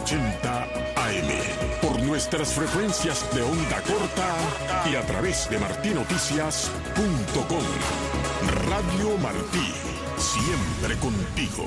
1080 AM. Por nuestras frecuencias de onda corta y a través de martinoticias.com. Radio Martí, siempre contigo.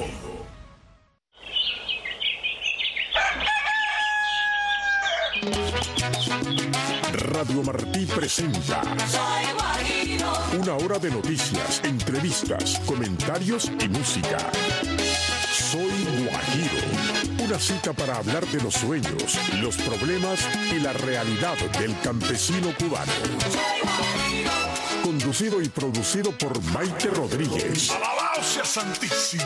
Radio Martí presenta una hora de noticias, entrevistas, comentarios y música. Soy Guajiro, una cita para hablar de los sueños, los problemas y la realidad del campesino cubano. Conducido y producido por Maite Rodríguez. ¡Alabado sea Santísimo!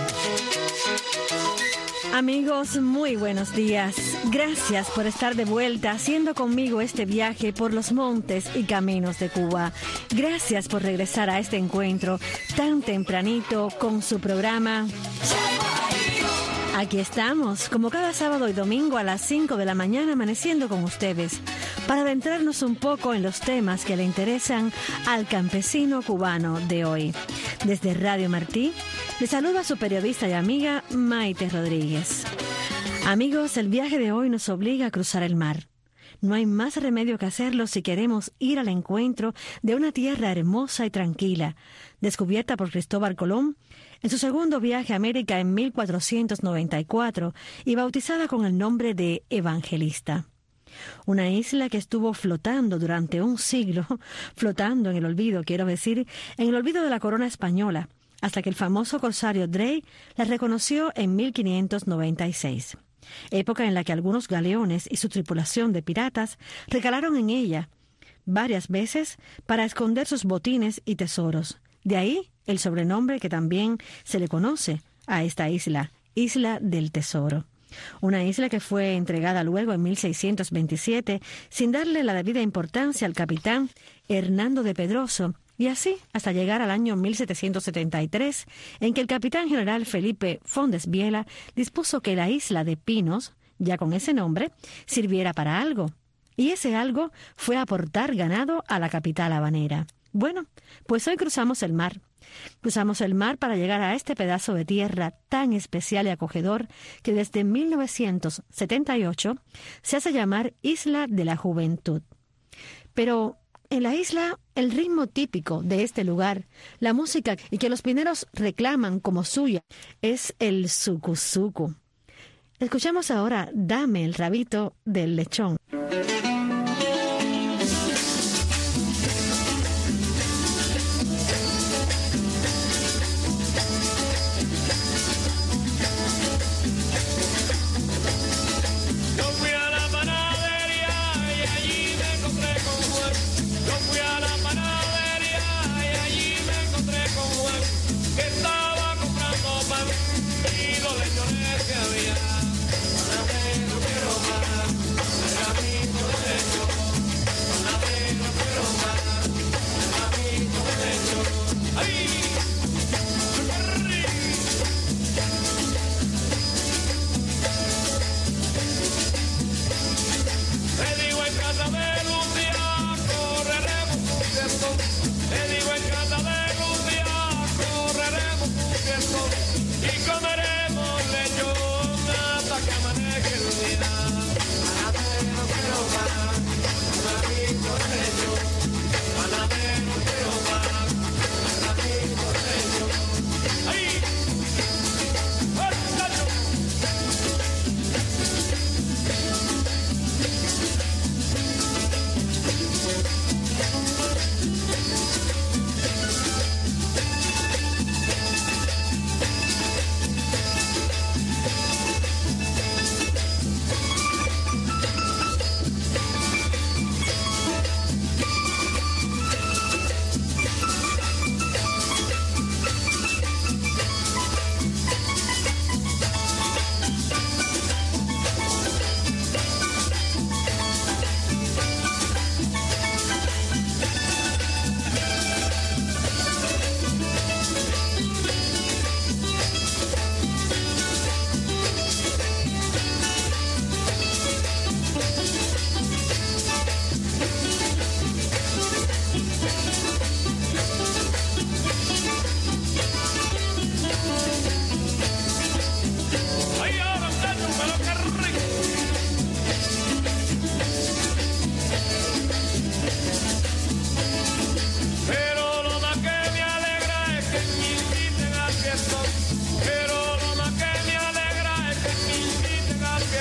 Amigos, muy buenos días. Gracias por estar de vuelta haciendo conmigo este viaje por los montes y caminos de Cuba. Gracias por regresar a este encuentro tan tempranito con su programa. Aquí estamos, como cada sábado y domingo a las 5 de la mañana, amaneciendo con ustedes, para adentrarnos un poco en los temas que le interesan al campesino cubano de hoy. Desde Radio Martí, le saluda su periodista y amiga Maite Rodríguez. Amigos, el viaje de hoy nos obliga a cruzar el mar. No hay más remedio que hacerlo si queremos ir al encuentro de una tierra hermosa y tranquila, descubierta por Cristóbal Colón en su segundo viaje a América en 1494 y bautizada con el nombre de Evangelista. Una isla que estuvo flotando durante un siglo, flotando en el olvido, quiero decir, en el olvido de la corona española, hasta que el famoso corsario Drake la reconoció en 1596, época en la que algunos galeones y su tripulación de piratas recalaron en ella varias veces para esconder sus botines y tesoros. De ahí el sobrenombre que también se le conoce a esta isla, Isla del Tesoro. Una isla que fue entregada luego en 1627 sin darle la debida importancia al capitán Hernando de Pedroso, y así hasta llegar al año 1773, en que el capitán general Felipe Fondesbiela dispuso que la isla de Pinos, ya con ese nombre, sirviera para algo. Y ese algo fue aportar ganado a la capital habanera. Bueno, pues hoy cruzamos el mar. Cruzamos el mar para llegar a este pedazo de tierra tan especial y acogedor que desde 1978 se hace llamar Isla de la Juventud. Pero en la isla, el ritmo típico de este lugar, la música y que los pineros reclaman como suya, es el sucusucu. Escuchamos ahora Dame el rabito del lechón. Lechones que había, para mí no quiero más,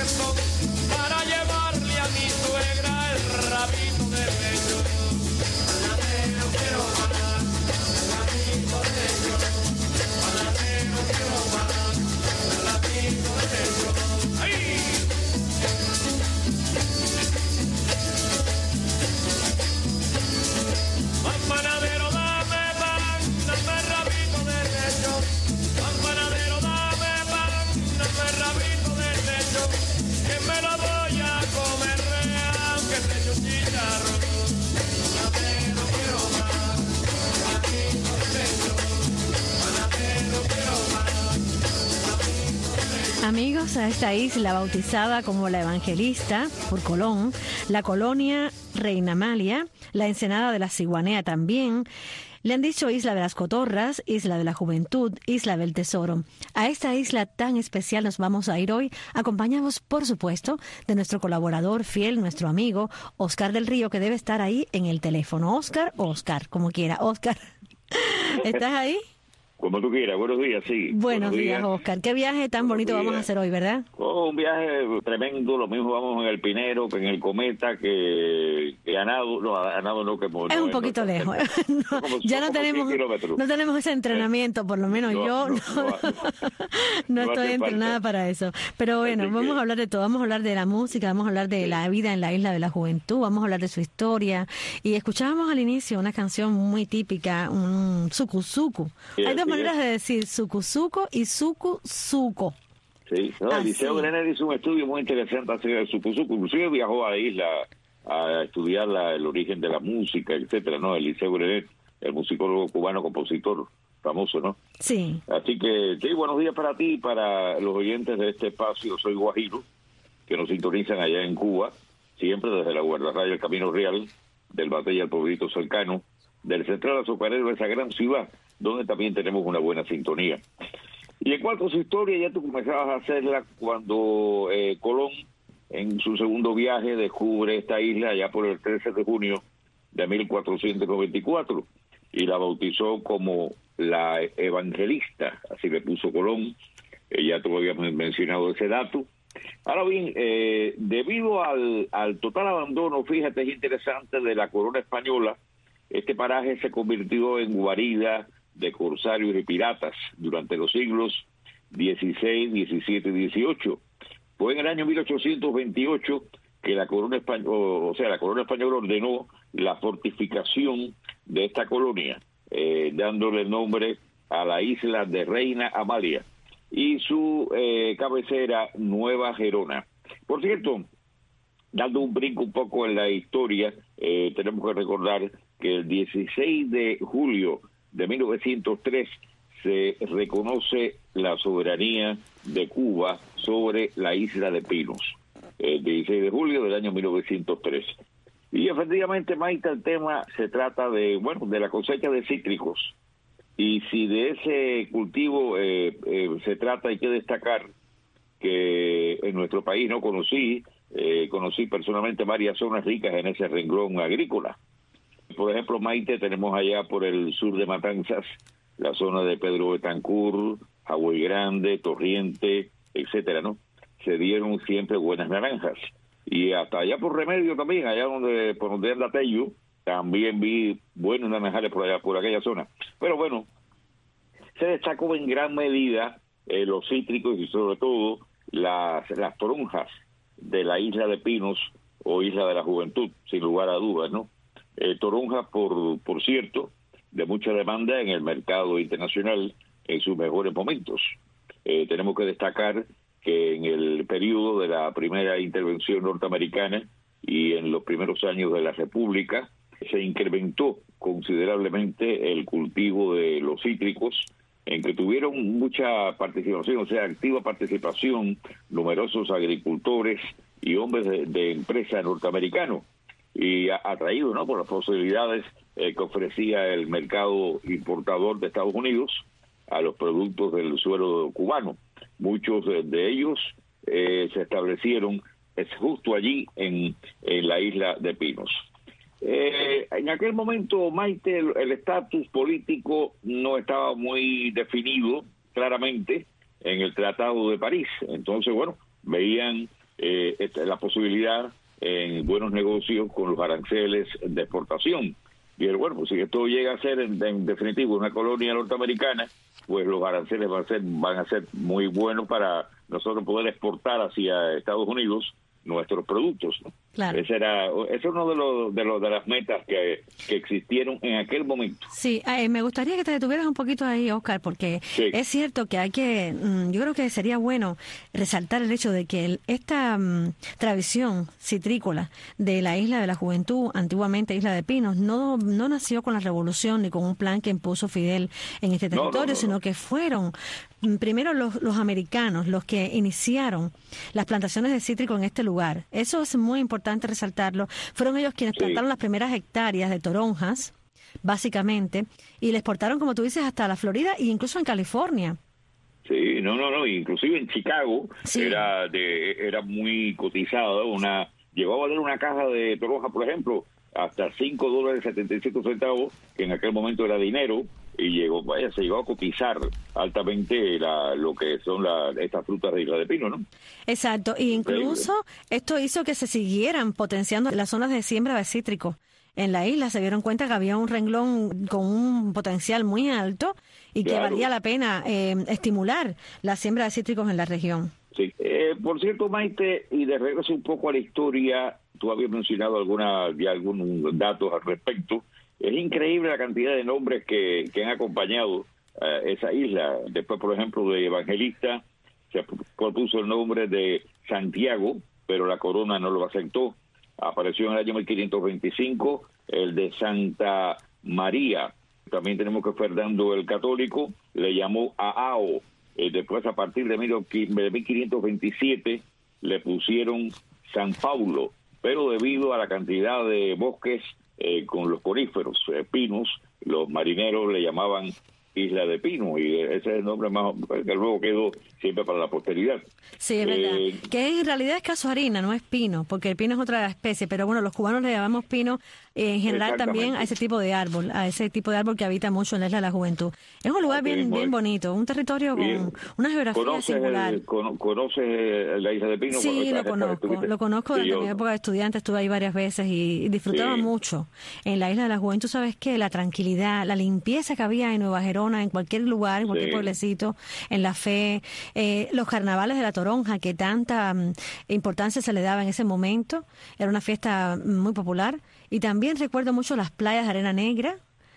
fiestón para llevarle a mi suegra el rabito de lechón. Panadero quiero panar, el rabito de lechón. Panadero quiero panar, el rabito de lechón. ¡Ay! Panadero, dame pan, dame rabito de lechón. Panadero, dame pan, dame rabito de lechón. Que me lo voy a comer aunque te eche un chicharrón. Panadero, quiero pan, rabito de lechón. Panadero, quiero pan, rabito de lechón. Amigos, a esta isla bautizada como la Evangelista por Colón, la colonia Reina Amalia, la Ensenada de la Ciguanea también, le han dicho Isla de las Cotorras, Isla de la Juventud, Isla del Tesoro. A esta isla tan especial nos vamos a ir hoy, acompañados, por supuesto, de nuestro colaborador fiel, nuestro amigo, Oscar del Río, que debe estar ahí en el teléfono. Oscar o Oscar, como quiera. Oscar, ¿estás ahí? Como tú quieras, buenos días, sí. Buenos días, Oscar. Qué viaje tan bonito vamos a hacer hoy, ¿verdad? Oh, un viaje tremendo, lo mismo vamos en el Pinero, que en el Cometa, que a nado, no, que es un poquito lejos. Ya no tenemos ese entrenamiento, por lo menos yo no estoy entrenada para eso. Pero bueno, vamos a hablar de todo, vamos a hablar de la música, vamos a hablar de la vida en la Isla de la Juventud, vamos a hablar de su historia. Y escuchábamos al inicio una canción muy típica, un suku-suku. Hay dos maneras de decir suku-suku y suku-suku. Sí, no, el Liceo Grenet hizo un estudio muy interesante acerca del suku-suku. Inclusive viajó a la isla a estudiar el origen de la música, etcétera, ¿no? El Liceo Grenet, el musicólogo cubano, compositor famoso, ¿no? Sí. Así que, sí, buenos días para ti y para los oyentes de este espacio. Soy Guajiro, que nos sintonizan allá en Cuba, siempre desde la Guardarraya, el Camino Real, del Batey al pueblito cercano, del Central Azucarero, esa gran ciudad, donde también tenemos una buena sintonía. Y en cuanto a su historia, ya tú comenzabas a hacerla cuando Colón, en su segundo viaje, descubre esta isla ya por el 13 de junio de 1494 y la bautizó como la Evangelista, así le puso Colón. Ya tú habíamos mencionado ese dato. Ahora bien, debido al total abandono, fíjate, es interesante, de la corona española, este paraje se convirtió en guarida de corsarios y piratas durante los siglos XVI, XVII y XVIII. Fue en el año 1828 que la corona española ordenó la fortificación de esta colonia, dándole nombre a la isla de Reina Amalia y su cabecera Nueva Gerona. Por cierto, dando un brinco un poco en la historia, tenemos que recordar que el 16 de julio de 1903 se reconoce la soberanía de Cuba sobre la isla de Pinos, el 16 de julio del año 1903. Y efectivamente, Maite, el tema se trata de la cosecha de cítricos. Y si de ese cultivo se trata, hay que destacar que en nuestro país conocí personalmente varias zonas ricas en ese renglón agrícola. Por ejemplo, Maite, tenemos allá por el sur de Matanzas, la zona de Pedro Betancur, Hawái Grande, Torriente, etcétera, ¿no? Se dieron siempre buenas naranjas. Y hasta allá por Remedio también, allá por donde anda Tello, también vi buenos naranjales por allá, por aquella zona. Pero bueno, se destacó en gran medida los cítricos y sobre todo las toronjas de la isla de Pinos o Isla de la Juventud, sin lugar a dudas, ¿no? Toronjas, por cierto, de mucha demanda en el mercado internacional en sus mejores momentos. Tenemos que destacar que en el periodo de la primera intervención norteamericana y en los primeros años de la República se incrementó considerablemente el cultivo de los cítricos, en que tuvieron mucha participación, o sea, activa participación, numerosos agricultores y hombres de empresa norteamericanos, y atraído, ¿no?, por las posibilidades que ofrecía el mercado importador de Estados Unidos a los productos del suelo cubano. Muchos de ellos se establecieron justo allí en la isla de Pinos. En aquel momento, Maite, el estatus político no estaba muy definido claramente en el Tratado de París. Entonces, veían la posibilidad en buenos negocios con los aranceles de exportación. Y bueno, pues si esto llega a ser en definitivo una colonia norteamericana, pues los aranceles van a ser muy buenos para nosotros poder exportar hacia Estados Unidos nuestros productos, ¿no? Claro. Ese es uno de las metas que existieron en aquel momento. Sí, me gustaría que te detuvieras un poquito ahí, Oscar, porque sí, es cierto que yo creo que sería bueno resaltar el hecho de que esta tradición citrícola de la Isla de la Juventud, antiguamente Isla de Pinos, no nació con la revolución ni con un plan que impuso Fidel en este territorio, sino que fueron primero los americanos los que iniciaron las plantaciones de cítrico en este lugar. Eso es muy importante resaltarlo. Fueron ellos quienes plantaron las primeras hectáreas de toronjas, básicamente, y le exportaron, como tú dices, hasta la Florida e incluso en California. Sí, inclusive en Chicago era muy cotizada, llegó a valer una caja de toronja, por ejemplo, hasta $5.75, que en aquel momento era dinero, y se llegó a cotizar altamente lo que son estas frutas de Isla de Pino, ¿no? Exacto, e incluso esto hizo que se siguieran potenciando las zonas de siembra de cítrico. En la isla se dieron cuenta que había un renglón con un potencial muy alto y que valía la pena estimular la siembra de cítricos en la región. Sí, por cierto, Maite, y de regreso un poco a la historia, tú habías mencionado algunos datos al respecto. Es increíble la cantidad de nombres que han acompañado esa isla. Después, por ejemplo, de Evangelista, se propuso el nombre de Santiago, pero la corona no lo aceptó. Apareció en el año 1525 el de Santa María. También tenemos que Fernando el Católico le llamó Aao. Después, a partir de 1527, le pusieron San Paulo, pero debido a la cantidad de bosques con los coníferos, pinos, los marineros le llamaban Isla de Pino, y ese es el nombre más que luego quedó siempre para la posteridad. Sí, es verdad. Que en realidad es casuarina, no es pino, porque el pino es otra especie, pero bueno, los cubanos le llamamos pino en general también a ese tipo de árbol, que habita mucho en la Isla de la Juventud. Es un lugar bien bonito, un territorio con una geografía singular. ¿Conoces la Isla de Pino? Sí, lo conozco desde mi época de estudiante, estuve ahí varias veces y disfrutaba mucho. En la Isla de la Juventud, ¿sabes qué? La tranquilidad, la limpieza que había en Nueva Gerona, en cualquier lugar, en cualquier pueblecito, en La Fe, los carnavales de la Toronja, que tanta importancia se le daba en ese momento, era una fiesta muy popular, y también recuerdo mucho las playas de arena negra,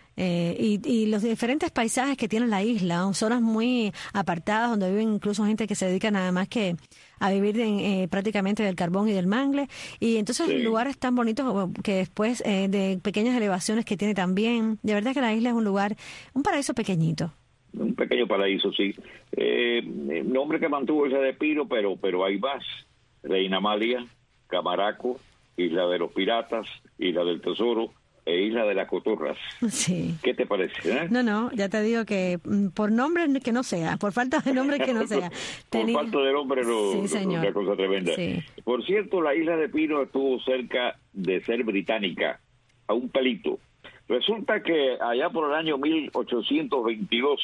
y los diferentes paisajes que tiene la isla, zonas muy apartadas donde viven incluso gente que se dedica nada más que a vivir prácticamente del carbón y del mangle, y entonces lugares tan bonitos que después de pequeñas elevaciones que tiene también. De verdad que la isla es un paraíso pequeñito. Un pequeño paraíso, sí. Nombre que mantuvo Isla de Pino, pero hay más. Reina Amalia, Camaraco, Isla de los Piratas, Isla del Tesoro e Isla de las Cotorras. Sí. ¿Qué te parece? No, ya te digo que por nombre que no sea, por falta de nombre que no sea. Por falta de nombre sí, señor. Una cosa tremenda. Sí. Por cierto, la Isla de Pino estuvo cerca de ser británica, a un pelito. Resulta que allá por el año 1822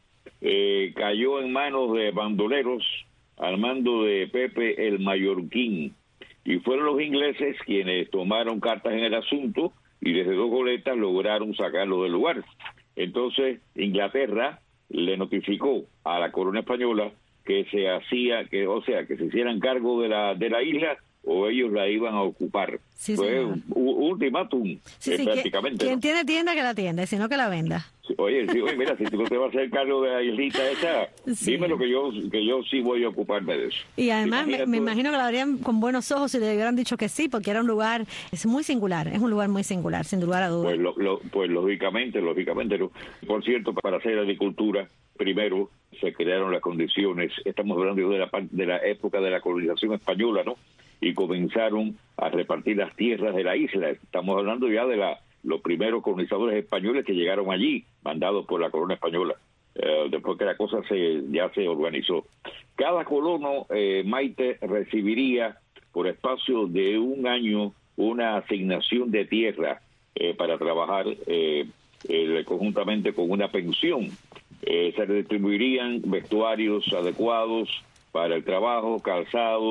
cayó en manos de bandoleros al mando de Pepe el Mallorquín, y fueron los ingleses quienes tomaron cartas en el asunto y desde 2 goletas lograron sacarlo del lugar. Entonces Inglaterra le notificó a la corona española que se hicieran cargo de la isla o ellos la iban a ocupar. Sí, fue un ultimátum, prácticamente. Quien tiene tienda que la atienda, sino que la venda. Oye, mira, si tú no te vas a hacer cargo de la islita esa, dímelo que yo sí voy a ocuparme de eso. Y además me imagino que la verían con buenos ojos si le hubieran dicho que sí, porque era un lugar muy singular, es un lugar muy singular, sin lugar a dudas. Pues lógicamente. ¿No? Por cierto, para hacer agricultura, primero se crearon las condiciones, estamos hablando de la época de la colonización española, ¿no? Y comenzaron a repartir las tierras de la isla. Estamos hablando ya de los primeros colonizadores españoles que llegaron allí, mandados por la corona española, después que la cosa ya se organizó. Cada colono, Maite, recibiría por espacio de un año una asignación de tierra para trabajar conjuntamente con una pensión. Se distribuirían vestuarios adecuados para el trabajo, calzado,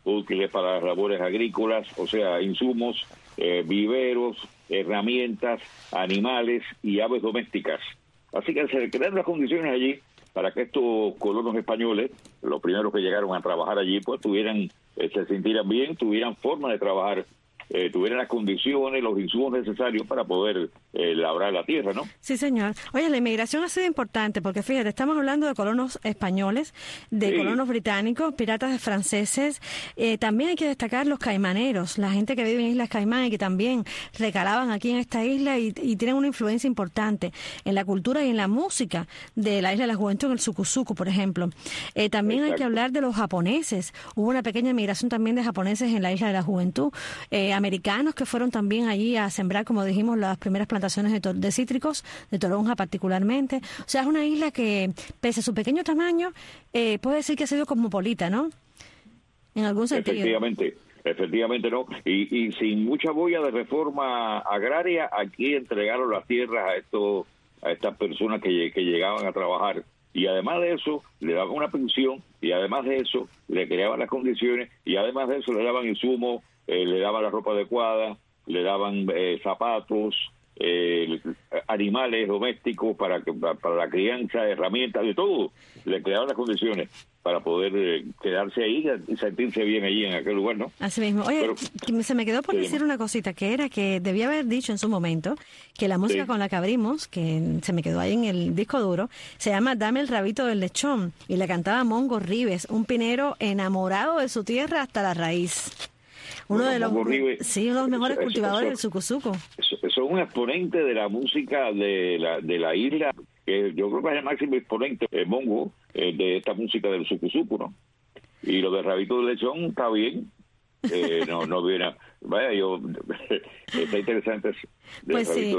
útiles para las labores agrícolas, o sea, insumos, viveros, herramientas, animales y aves domésticas. Así que se crearon las condiciones allí para que estos colonos españoles, los primeros que llegaron a trabajar allí, pues se sintieran bien, tuvieran forma de trabajar, tuvieran las condiciones, los insumos necesarios para poder labrar la tierra, ¿no? Sí, señor. Oye, la inmigración ha sido importante porque, fíjate, estamos hablando de colonos españoles, de colonos británicos, piratas franceses. También hay que destacar los caimaneros, la gente que vive en Islas Caimán y que también recalaban aquí en esta isla y tienen una influencia importante en la cultura y en la música de la Isla de la Juventud, en el Suku-Suku, por ejemplo. También Exacto. Hay que hablar de los japoneses. Hubo una pequeña migración también de japoneses en la Isla de la Juventud. Americanos que fueron también allí a sembrar, como dijimos, las primeras plantaciones de cítricos, de toronja particularmente. O sea, es una isla que, pese a su pequeño tamaño, puede decir que ha sido cosmopolita, ¿no? En algún sentido. Efectivamente, ¿no? Y sin mucha boya de reforma agraria, aquí entregaron las tierras a estas personas que llegaban a trabajar. Y además de eso, le daban una pensión, y además de eso, le creaban las condiciones, y además de eso, le daban insumos, le daban la ropa adecuada, le daban zapatos, animales domésticos para la crianza, herramientas, de todo. Le creaban las condiciones para poder quedarse ahí y sentirse bien allí en aquel lugar, ¿no? Así mismo. Oye, se me quedó por decir una cosita, que era que debía haber dicho en su momento que la música con la que abrimos, que se me quedó ahí en el disco duro, se llama Dame el rabito del lechón, y la cantaba Mongo Ribes, un pinero enamorado de su tierra hasta la raíz. Uno de los mejores cultivadores del Suku-Suku. Son un exponente de la música de la isla, que yo creo que es el máximo exponente, Mongo, de esta música del Suku-Suku, ¿no? Y lo de Rabito de Lechón está bien, no viene. Vaya, está interesante eso. Pues sí,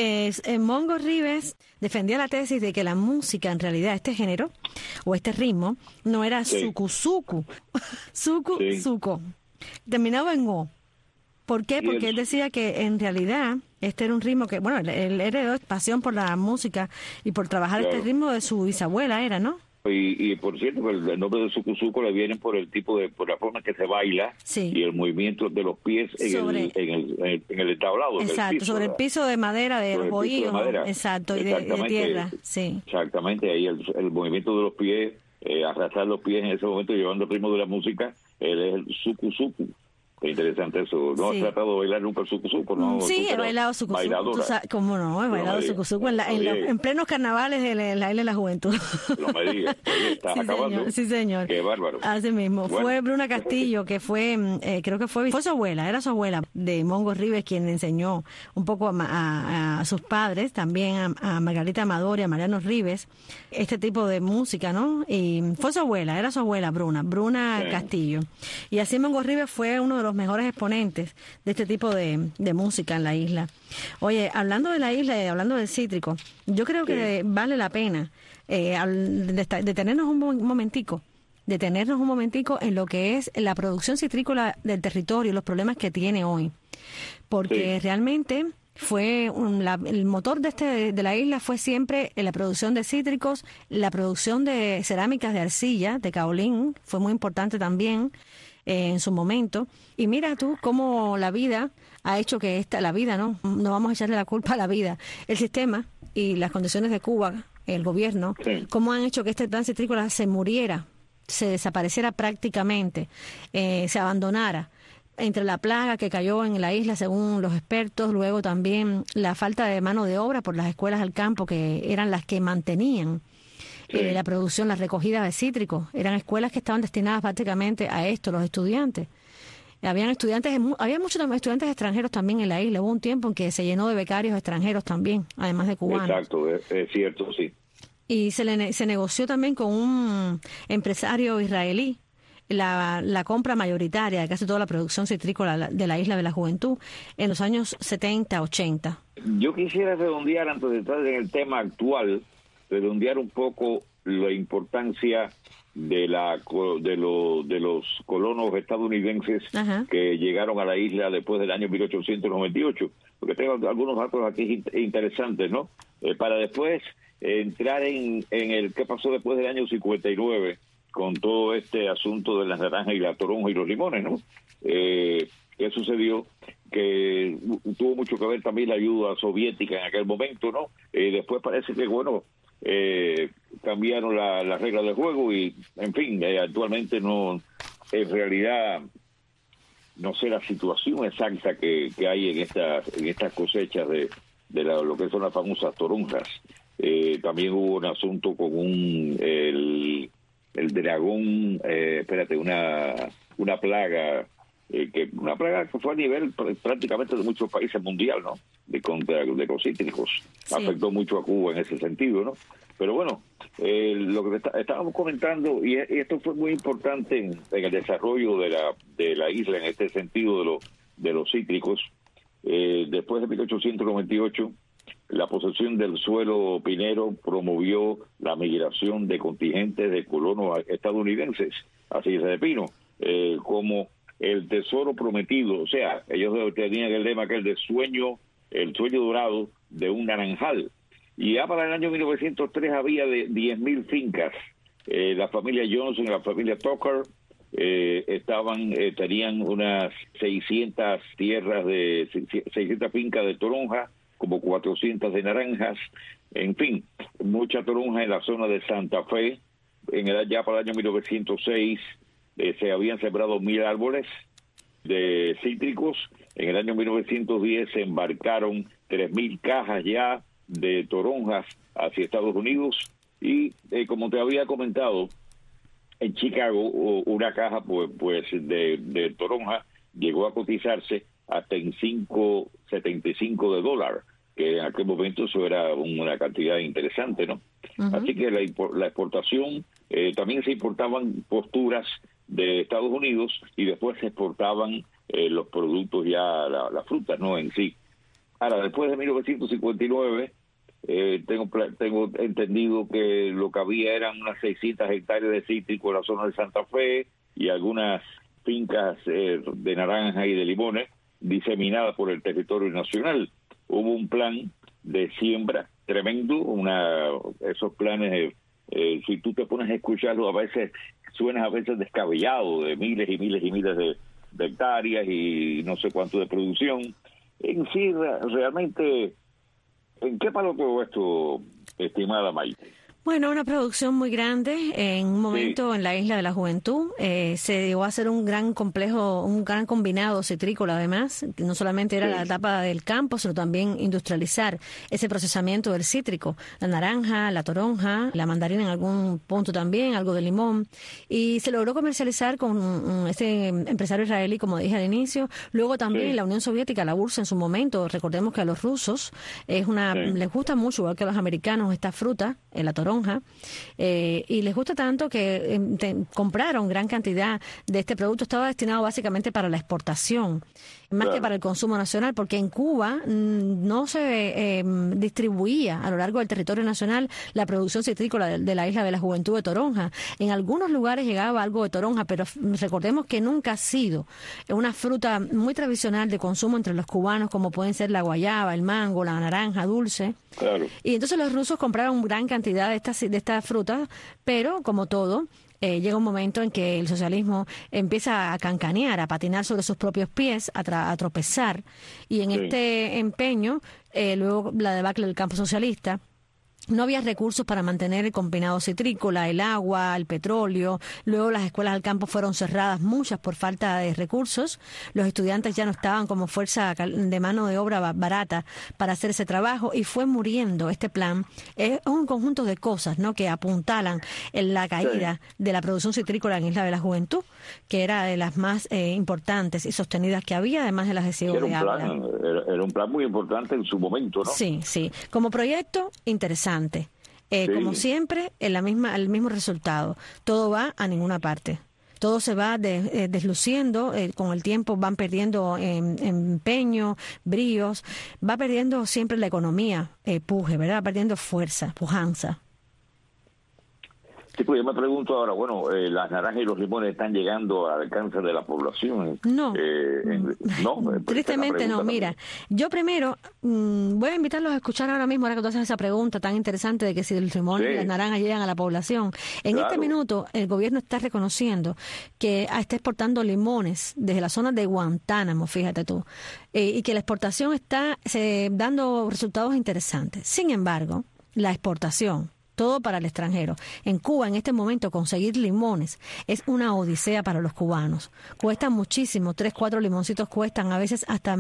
Mongo Ribes defendía la tesis de que la música, en realidad, este género, o este ritmo, no era Suku-Suku, Suku-Suku. Terminaba en O. ¿Por qué? Porque él decía que en realidad este era un ritmo que, bueno, él heredó pasión por la música y por trabajar este ritmo de su bisabuela, era, ¿no? Y por cierto, el nombre de Suku-Suku le viene por por la forma que se baila y el movimiento de los pies en el tablado. Exacto, sobre el piso de madera, de bohío, exacto, y de tierra, sí. Exactamente, ahí el movimiento de los pies, arrastrar los pies en ese momento, llevando el ritmo de la música, él es el Suku-Suku. Es interesante eso. ¿No has tratado de bailar nunca el Suku-Suku? ¿No? Sí, he bailado Suku-Suku. ¿Cómo no? He bailado Suku-Suku en plenos carnavales de la Isla de la Juventud. No me digas. ¿Estás acabando? Sí, señor. Qué bárbaro. Así mismo. Bueno. Fue Bruna Castillo, que fue, creo que fue su abuela, era su abuela, de Mongo Ribes, quien enseñó un poco a sus padres, también a Margarita Amador y a Mariano Ribes, este tipo de música, ¿no? Y fue su abuela, era su abuela, Bruna Castillo. Y así Mongo Ribes fue uno de los mejores exponentes de este tipo de música en la isla. Oye, hablando de la isla y hablando del cítrico, yo creo que vale la pena detenernos un momentico en lo que es la producción citrícola del territorio, los problemas que tiene hoy, porque realmente fue el motor de la isla fue siempre la producción de cítricos, la producción de cerámicas de arcilla, de caolín, fue muy importante también en su momento. Y mira tú cómo la vida ha hecho que no vamos a echarle la culpa a la vida, el sistema y las condiciones de Cuba, el gobierno, cómo han hecho que este plan citrícola se muriera, se desapareciera prácticamente, se abandonara, entre la plaga que cayó en la isla según los expertos, luego también la falta de mano de obra por las escuelas del campo, que eran las que mantenían la producción, la recogida de cítricos. Eran escuelas que estaban destinadas prácticamente a esto, los estudiantes. Había muchos estudiantes extranjeros también en la isla. Hubo un tiempo en que se llenó de becarios extranjeros también, además de cubanos. Exacto, es cierto, sí. Y se negoció también con un empresario israelí la compra mayoritaria de casi toda la producción citrícola de la Isla de la Juventud en los años 70, 80. Yo quisiera redondear, antes de entrar en el tema actual, redondear un poco la importancia de los colonos estadounidenses que llegaron a la isla después del año 1898, porque tengo algunos datos aquí interesantes, ¿no? Para después entrar en el qué pasó después del año 59, con todo este asunto de las naranjas y la toronja y los limones, ¿no? ¿Qué sucedió? Que tuvo mucho que ver también la ayuda soviética en aquel momento, ¿no? Después parece que, bueno, cambiaron las reglas del juego y, en fin, actualmente no, en realidad, no sé la situación exacta que hay en estas cosechas de lo que son las famosas toronjas. También hubo un asunto con el dragón, una plaga, una plaga que fue a nivel prácticamente de muchos países mundial, ¿no? De los cítricos. Sí. Afectó mucho a Cuba en ese sentido, ¿no? Pero bueno, lo que estábamos comentando, y esto fue muy importante en el desarrollo de la isla en este sentido de los cítricos. Después de 1898, la posesión del suelo pinero promovió la migración de contingentes de colonos estadounidenses hacia Isla de Pino, como el tesoro prometido. O sea, ellos tenían el lema que el sueño dorado de un naranjal. Y ya para el año 1903 había de 10.000 fincas. La familia Johnson y la familia Tucker tenían unas 600 fincas de toronja, como 400 de naranjas, en fin, mucha toronja en la zona de Santa Fe. Ya para el año 1906 se habían sembrado 1.000 árboles de cítricos. En el año 1910 se embarcaron 3.000 cajas ya de toronjas hacia Estados Unidos y como te había comentado, en Chicago una caja pues de toronja llegó a cotizarse hasta en $5.75, que en aquel momento eso era una cantidad interesante, ¿no? Uh-huh. Así que la exportación, también se importaban posturas de Estados Unidos y después se exportaban los productos ya, las frutas, ¿no? En sí. Ahora, después de 1959, tengo entendido que lo que había eran unas 600 hectáreas de cítrico en la zona de Santa Fe y algunas fincas de naranja y de limones diseminadas por el territorio nacional. Hubo un plan de siembra tremendo, esos planes, si tú te pones a escucharlo, a veces suena descabellado, de miles y miles y miles de hectáreas y no sé cuánto de producción. En sí, realmente, ¿en qué palo todo esto, estimada Maite? Bueno, una producción muy grande. En un momento en la Isla de la Juventud se llegó a hacer un gran complejo, un gran combinado citrícola además, que no solamente era la etapa del campo, sino también industrializar ese procesamiento del cítrico, la naranja, la toronja, la mandarina en algún punto también, algo de limón, y se logró comercializar con este empresario israelí, como dije al inicio. Luego también la Unión Soviética, la URSS en su momento, recordemos que a los rusos les gusta mucho, igual que a los americanos, esta fruta, la toronja, y les gusta tanto que compraron gran cantidad de este producto. Estaba destinado básicamente para la exportación, más que para el consumo nacional, porque en Cuba no se distribuía a lo largo del territorio nacional la producción citrícola de la Isla de la Juventud de toronja. En algunos lugares llegaba algo de toronja, pero recordemos que nunca ha sido una fruta muy tradicional de consumo entre los cubanos, como pueden ser la guayaba, el mango, la naranja dulce. Claro. Y entonces los rusos compraron gran cantidad de estas frutas, pero como todo, llega un momento en que el socialismo empieza a cancanear, a patinar sobre sus propios pies, a tropezar, y en este empeño, luego la debacle del campo socialista, no había recursos para mantener el combinado citrícola, el agua, el petróleo. Luego las escuelas del campo fueron cerradas, muchas por falta de recursos. Los estudiantes ya no estaban como fuerza de mano de obra barata para hacer ese trabajo y fue muriendo este plan. Es un conjunto de cosas, ¿no?, que apuntalan en la caída de la producción citrícola en Isla de la Juventud, que era de las más importantes y sostenidas que había, además de las de Ciego de Ávila. Era un plan muy importante en su momento, ¿no? Sí. Como proyecto, interesante. Como siempre, el mismo resultado. Todo va a ninguna parte. Todo se va desluciendo, con el tiempo van perdiendo empeño, bríos, va perdiendo siempre la economía, puje, ¿verdad? Va perdiendo fuerza, pujanza. Sí, pues yo me pregunto ahora, bueno, las naranjas y los limones están llegando al alcance de la población. No, no, tristemente no. Mira, yo primero voy a invitarlos a escuchar ahora mismo, ahora que tú haces esa pregunta tan interesante de que si los limones y las naranjas llegan a la población. En este minuto, el gobierno está reconociendo que está exportando limones desde la zona de Guantánamo, fíjate tú, y que la exportación está dando resultados interesantes. Sin embargo, la exportación, todo para el extranjero. En Cuba, en este momento, conseguir limones es una odisea para los cubanos. Cuestan muchísimo, 3, 4 limoncitos cuestan, a veces hasta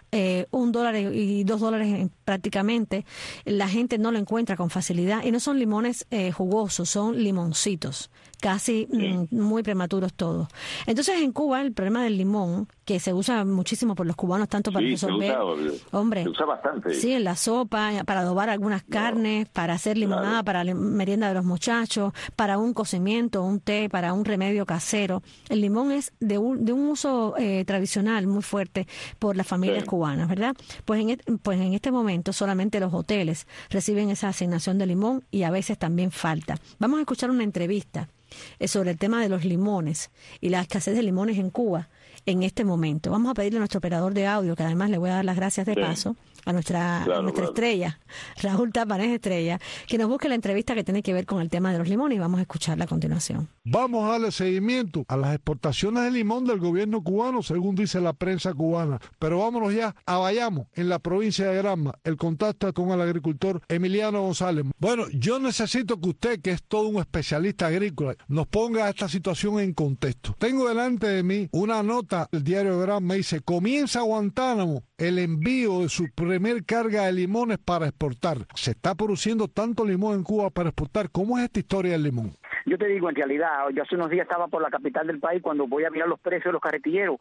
$1 y $2 prácticamente. La gente no lo encuentra con facilidad y no son limones jugosos, son limoncitos, casi muy prematuros todos. Entonces, en Cuba, el problema del limón, que se usa muchísimo por los cubanos, tanto para resolver, se usa bastante. Sí, en la sopa, para adobar algunas carnes, para hacer limonada, para la merienda de los muchachos, para un cocimiento, un té, para un remedio casero. El limón es de un uso tradicional muy fuerte por las familias cubanas, ¿verdad? Pues en este momento solamente los hoteles reciben esa asignación de limón y a veces también falta. Vamos a escuchar una entrevista sobre el tema de los limones y la escasez de limones en Cuba en este momento. Vamos a pedirle a nuestro operador de audio, que además le voy a dar las gracias de paso, a nuestra estrella, Raúl Tapanés Estrella, que nos busque la entrevista que tiene que ver con el tema de los limones y vamos a escucharla a continuación. Vamos a darle seguimiento a las exportaciones de limón del gobierno cubano, según dice la prensa cubana. Pero vámonos ya a Bayamo, en la provincia de Granma. El contacto es con el agricultor Emiliano González. Bueno, yo necesito que usted, que es todo un especialista agrícola, nos ponga esta situación en contexto. Tengo delante de mí una nota del diario Granma, dice: comienza Guantánamo el envío de su primer carga de limones para exportar. ¿Se está produciendo tanto limón en Cuba para exportar? ¿Cómo es esta historia del limón? Yo te digo, en realidad, yo hace unos días estaba por la capital del país cuando voy a mirar los precios de los carretilleros,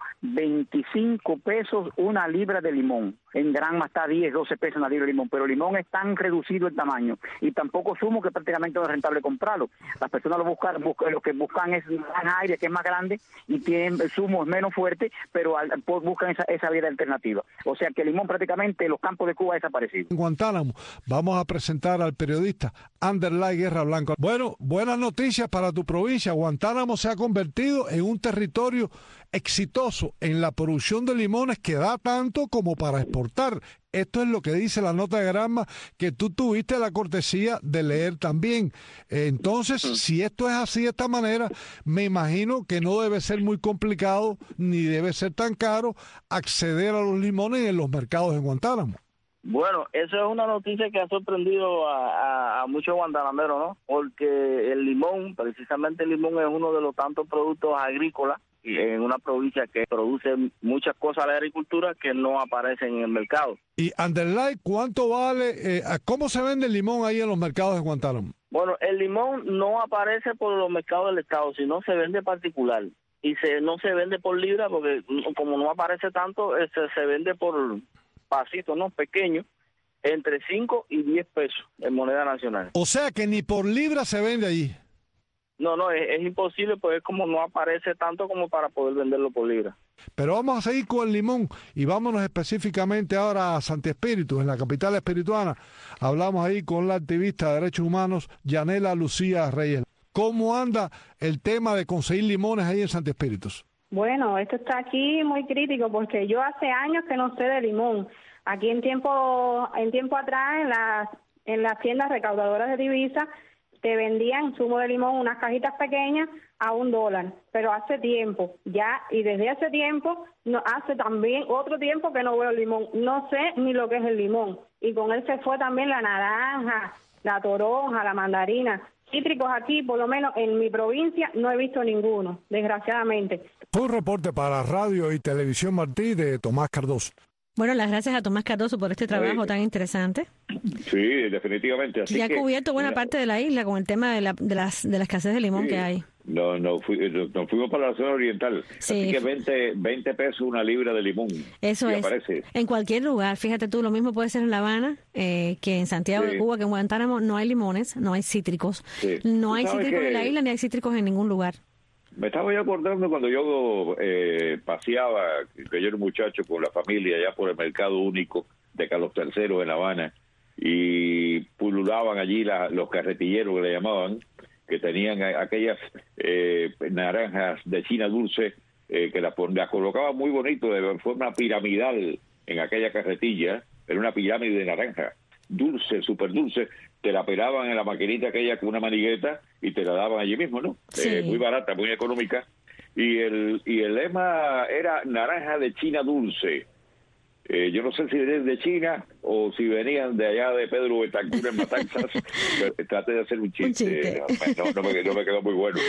25 pesos una libra de limón. En Granma está 10, 12 pesos una libra de limón, pero el limón es tan reducido el tamaño y tampoco sumo que prácticamente no es rentable comprarlo. Las personas lo que buscan es más aire, que es más grande y tiene el zumo es menos fuerte, pero buscan esa vida alternativa. O sea que el limón prácticamente en los campos de Cuba ha desaparecido. En Guantánamo vamos a presentar al periodista Anderlay Guerra Blanco. Bueno, buenas noticias para tu provincia. Guantánamo se ha convertido en un territorio exitoso en la producción de limones que da tanto como para exportar. Esto es lo que dice la nota de Granma, que tú tuviste la cortesía de leer también. Entonces, si esto es así de esta manera, me imagino que no debe ser muy complicado ni debe ser tan caro acceder a los limones en los mercados en Guantánamo. Bueno, eso es una noticia que ha sorprendido a muchos guantanameros, ¿no? Porque el limón, precisamente el limón es uno de los tantos productos agrícolas en una provincia que produce muchas cosas de la agricultura que no aparecen en el mercado. Y Anderlay, ¿cuánto vale? ¿Cómo se vende el limón ahí en los mercados de Guantánamo? Bueno, el limón no aparece por los mercados del estado, sino se vende particular. Y no se vende por libra porque como no aparece tanto, se vende por pasitos, ¿no? Pequeños, entre 5 y 10 pesos en moneda nacional. O sea que ni por libra se vende allí. No, es imposible, pues es como no aparece tanto como para poder venderlo por libra. Pero vamos a seguir con el limón y vámonos específicamente ahora a Santi Espíritu, en la capital espirituana. Hablamos ahí con la activista de derechos humanos, Yanela Lucía Reyes. ¿Cómo anda el tema de conseguir limones ahí en Santi Espíritus? Bueno, esto está aquí muy crítico porque yo hace años que no sé de limón. Aquí en tiempo atrás, en las tiendas recaudadoras de divisas, te vendían zumo de limón, unas cajitas pequeñas a $1, pero hace tiempo ya, y desde hace tiempo, hace también otro tiempo que no veo el limón, no sé ni lo que es el limón, y con él se fue también la naranja, la toronja, la mandarina. Cítricos aquí, por lo menos en mi provincia, no he visto ninguno, desgraciadamente. Fue un reporte para Radio y Televisión Martí de Tomás Cardoso. Bueno, las gracias a Tomás Cardoso por este trabajo tan interesante. Sí, definitivamente. Así y ha cubierto buena parte de la isla con el tema de la escasez de limón que hay. Nos fuimos para la zona oriental. Sí. Así que 20 pesos una libra de limón. Eso es. Aparece. En cualquier lugar. Fíjate tú, lo mismo puede ser en La Habana, que en Santiago de Cuba, que en Guantánamo no hay limones, no hay cítricos. Sí. No hay cítricos en la isla ni hay cítricos en ningún lugar. Me estaba yo acordando cuando yo paseaba, que yo era un muchacho con la familia allá por el Mercado Único de Carlos III en La Habana, y pululaban allí los carretilleros que le llamaban, que tenían aquellas naranjas de China dulce, que las colocaban muy bonito, de forma piramidal en aquella carretilla, era una pirámide de naranja, dulce, súper dulce, te la pelaban en la maquinita aquella con una manigueta y te la daban allí mismo, ¿no? Sí. Muy barata, muy económica. Y el lema era naranja de China dulce. Yo no sé si venían de China o si venían de allá de Pedro Betancur en Matanzas. Traté de hacer un chiste. No me quedó muy bueno.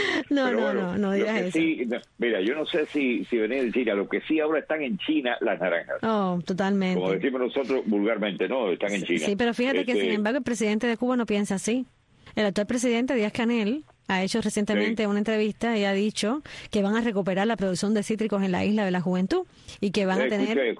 No digas eso. Sí, mira, yo no sé si venían de China. Lo que sí ahora están en China las naranjas. Oh, totalmente. Como decimos nosotros vulgarmente, no, están en China. Sí, pero fíjate que sin embargo el presidente de Cuba no piensa así. El actual presidente Díaz-Canel ha hecho recientemente una entrevista y ha dicho que van a recuperar la producción de cítricos en la Isla de la Juventud y que van a tener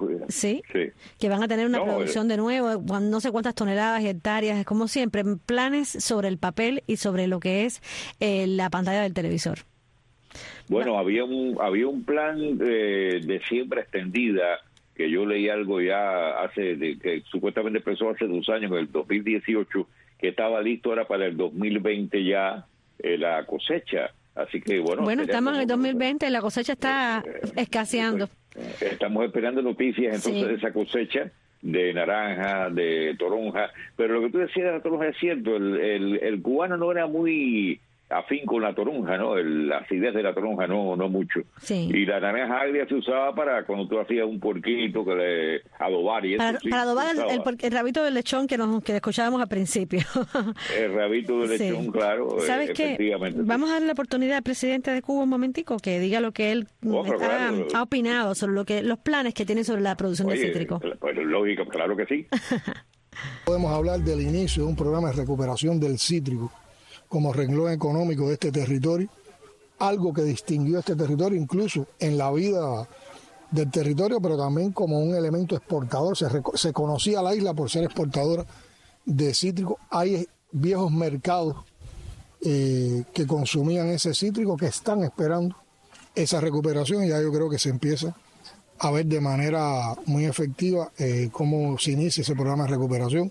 que van a tener una producción de nuevo, no sé cuántas toneladas y hectáreas, como siempre, planes sobre el papel y sobre lo que es la pantalla del televisor. Bueno, había un plan de siembra extendida que yo leí algo ya que supuestamente empezó hace 2 años, en el 2018, que estaba listo ahora para el 2020 ya la cosecha. Así que bueno, estamos en el 2020 y la cosecha está escaseando. Estamos esperando noticias entonces de esa cosecha de naranja, de toronja, pero lo que tú decías de la toronja es cierto, el cubano no era muy afín con la toronja, ¿no? La acidez de la toronja no mucho. Sí. Y la naranja agria se usaba para cuando tú hacías un puerquito que le adobar y eso. Para adobar el rabito de lechón que escuchábamos al principio. El rabito de lechón, claro. ¿Sabes qué? Vamos a darle la oportunidad al presidente de Cuba un momentico que diga lo que él ha opinado sobre los planes que tiene sobre la producción de cítrico. Pues lógico, claro que sí. Podemos hablar del inicio de un programa de recuperación del cítrico como renglón económico de este territorio, algo que distinguió este territorio incluso en la vida del territorio, pero también como un elemento exportador. Se conocía la isla por ser exportadora de cítrico. Hay viejos mercados que consumían ese cítrico, que están esperando esa recuperación, y ya yo creo que se empieza a ver de manera muy efectiva cómo se inicia ese programa de recuperación.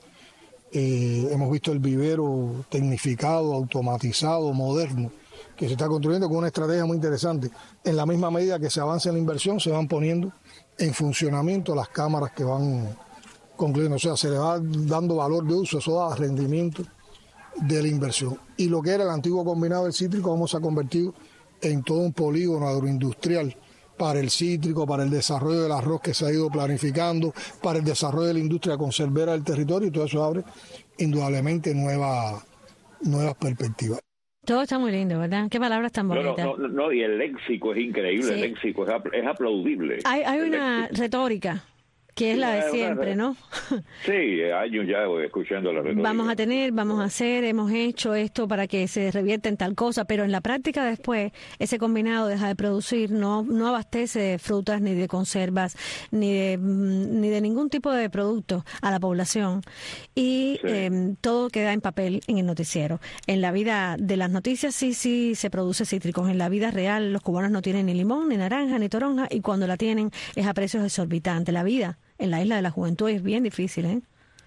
Hemos visto el vivero tecnificado, automatizado, moderno, que se está construyendo con una estrategia muy interesante. En la misma medida que se avanza en la inversión, se van poniendo en funcionamiento las cámaras que van concluyendo. O sea, se le va dando valor de uso, eso da rendimiento de la inversión. Y lo que era el antiguo combinado del cítrico, cómo se ha convertido en todo un polígono agroindustrial para el cítrico, para el desarrollo del arroz que se ha ido planificando, para el desarrollo de la industria conservera del territorio, y todo eso abre indudablemente nuevas perspectivas. Todo está muy lindo, ¿verdad? Qué palabras tan bonitas. No, y el léxico es increíble, sí. El léxico es aplaudible. Hay una retórica que es la de siempre, ¿no? Sí, años ya escuchando la retórica. Vamos a hacer, hemos hecho esto para que se revierta en tal cosa, pero en la práctica después ese combinado deja de producir, no abastece de frutas, ni de conservas, ni de ningún tipo de producto a la población. Y todo queda en papel en el noticiero. En la vida de las noticias sí se produce cítricos. En la vida real los cubanos no tienen ni limón, ni naranja, ni toronja, y cuando la tienen es a precios exorbitantes. La vida en la Isla de la Juventud es bien difícil, ¿eh?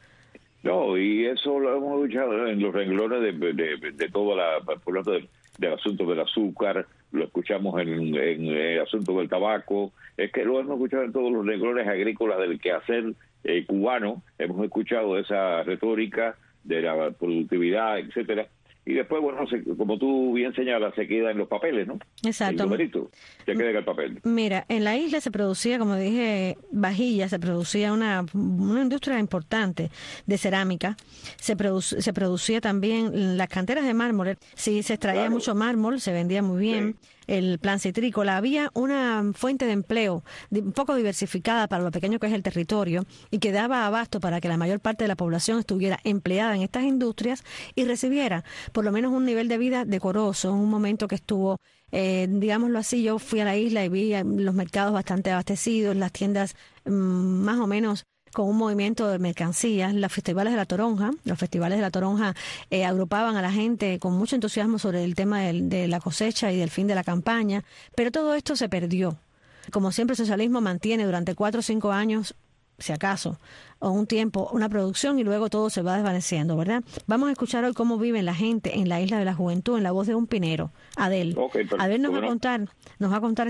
No, y eso lo hemos escuchado en los renglones de toda por ejemplo, del asunto del azúcar, lo escuchamos en el asunto del tabaco, es que lo hemos escuchado en todos los renglones agrícolas del quehacer cubano, hemos escuchado esa retórica de la productividad, etcétera. Y después, bueno, como tú bien señalas, se queda en los papeles, ¿no? Exacto. El numerito, se queda en el papel. Mira, en la isla se producía, como dije, vajilla, se producía una industria importante de cerámica. Se producía también las canteras de mármol. Sí, se extraía mucho mármol, se vendía muy bien. Sí. El plan citrícola, había una fuente de empleo un poco diversificada para lo pequeño que es el territorio y que daba abasto para que la mayor parte de la población estuviera empleada en estas industrias y recibiera por lo menos un nivel de vida decoroso. En un momento que estuvo, digámoslo así, yo fui a la isla y vi los mercados bastante abastecidos, las tiendas más o menos con un movimiento de mercancías. Los festivales de la toronja agrupaban a la gente con mucho entusiasmo sobre el tema de la cosecha y del fin de la campaña, pero todo esto se perdió. Como siempre, el socialismo mantiene durante 4 o 5 años si acaso, o un tiempo, una producción y luego todo se va desvaneciendo, ¿verdad? Vamos a escuchar hoy cómo vive la gente en la Isla de la Juventud, en la voz de un pinero, Adel. Adel nos va a contar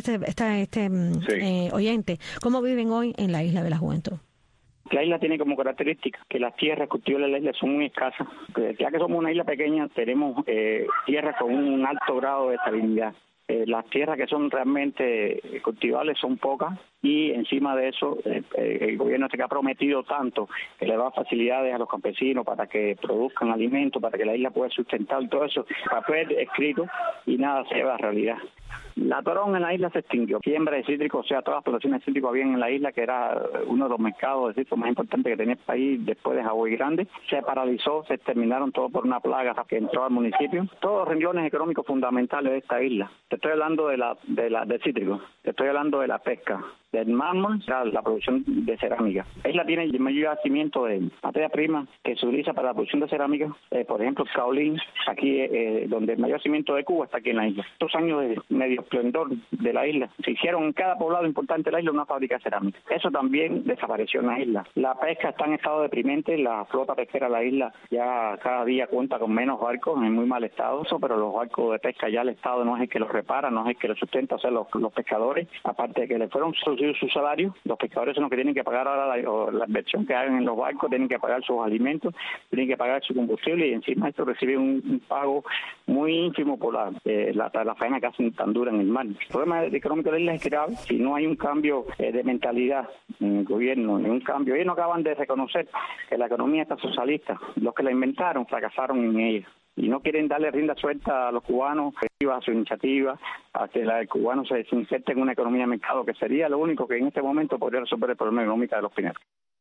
oyente, cómo viven hoy en la Isla de la Juventud. La isla tiene como característica que las tierras cultivables de la isla son muy escasas. Ya que somos una isla pequeña, tenemos tierras con un alto grado de estabilidad. Las tierras que son realmente cultivables son pocas y encima de eso el gobierno que ha prometido tanto que le da facilidades a los campesinos para que produzcan alimentos, para que la isla pueda sustentar todo eso, papel escrito y nada se lleva a realidad. La Torón en la isla se extinguió. Siembra de cítricos, o sea, todas las producciones de cítricos habían en la isla, que era uno de los mercados de cítricos más importantes que tenía el país después de Hawái Grande. Se paralizó, se exterminaron todo por una plaga que entró al municipio. Todos los renglones económicos fundamentales de esta isla. Te estoy hablando de cítricos, te estoy hablando de la pesca, del mármol, la producción de cerámica. La isla tiene el mayor yacimiento de materia prima que se utiliza para la producción de cerámica. Por ejemplo, Caolín, aquí donde el mayor yacimiento de Cuba está aquí en la isla. Estos años de medio esplendor de la isla, se hicieron en cada poblado importante de la isla una fábrica de cerámica. Eso también desapareció en la isla. La pesca está en estado deprimente, la flota pesquera de la isla ya cada día cuenta con menos barcos, en muy mal estado, pero los barcos de pesca ya el Estado no es el que los repara, no es el que los sustenta, o sea, los pescadores, aparte de que les fueron su salario, los pescadores son los que tienen que pagar ahora la inversión que hagan en los barcos, tienen que pagar sus alimentos, tienen que pagar su combustible y encima de esto reciben un pago muy ínfimo por la faena que hacen tan dura en el mar. El problema económico de la isla es grave. Si no hay un cambio de mentalidad en el gobierno, ni un cambio, ellos no acaban de reconocer que la economía está socialista. Los que la inventaron fracasaron en ella. Y no quieren darle rienda suelta a los cubanos, a su iniciativa, a que el cubano se inserte en una economía de mercado, que sería lo único que en este momento podría resolver el problema económico de los pineros.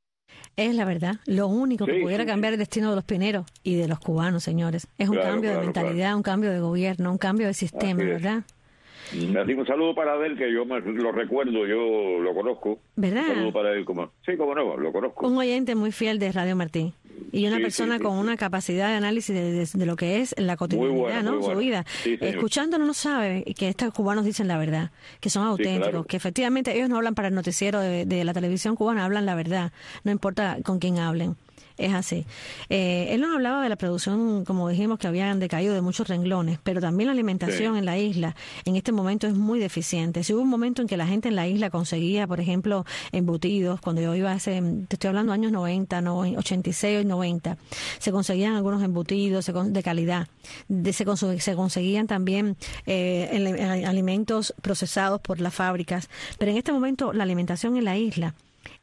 Es la verdad, lo único que pudiera cambiar el destino de los pineros y de los cubanos, señores. Es un cambio de mentalidad, un cambio de gobierno, un cambio de sistema, ¿verdad? Así un saludo para Adel, que yo lo recuerdo, yo lo conozco. ¿Verdad? Un saludo para él, sí, como no, lo conozco. Un oyente muy fiel de Radio Martí. Y una persona con una capacidad de análisis de lo que es la cotidianidad, ¿no? Su vida. Sí, escuchándolo no sabe que estos cubanos dicen la verdad, que son auténticos, que efectivamente ellos no hablan para el noticiero de la televisión cubana, hablan la verdad, no importa con quién hablen. Es así. Él nos hablaba de la producción, como dijimos, que habían decaído de muchos renglones, pero también la alimentación en la isla en este momento es muy deficiente. Si hubo un momento en que la gente en la isla conseguía, por ejemplo, embutidos, cuando yo iba te estoy hablando años 90, 86 y 90, se conseguían algunos embutidos de calidad. Se conseguían también alimentos procesados por las fábricas, pero en este momento la alimentación en la isla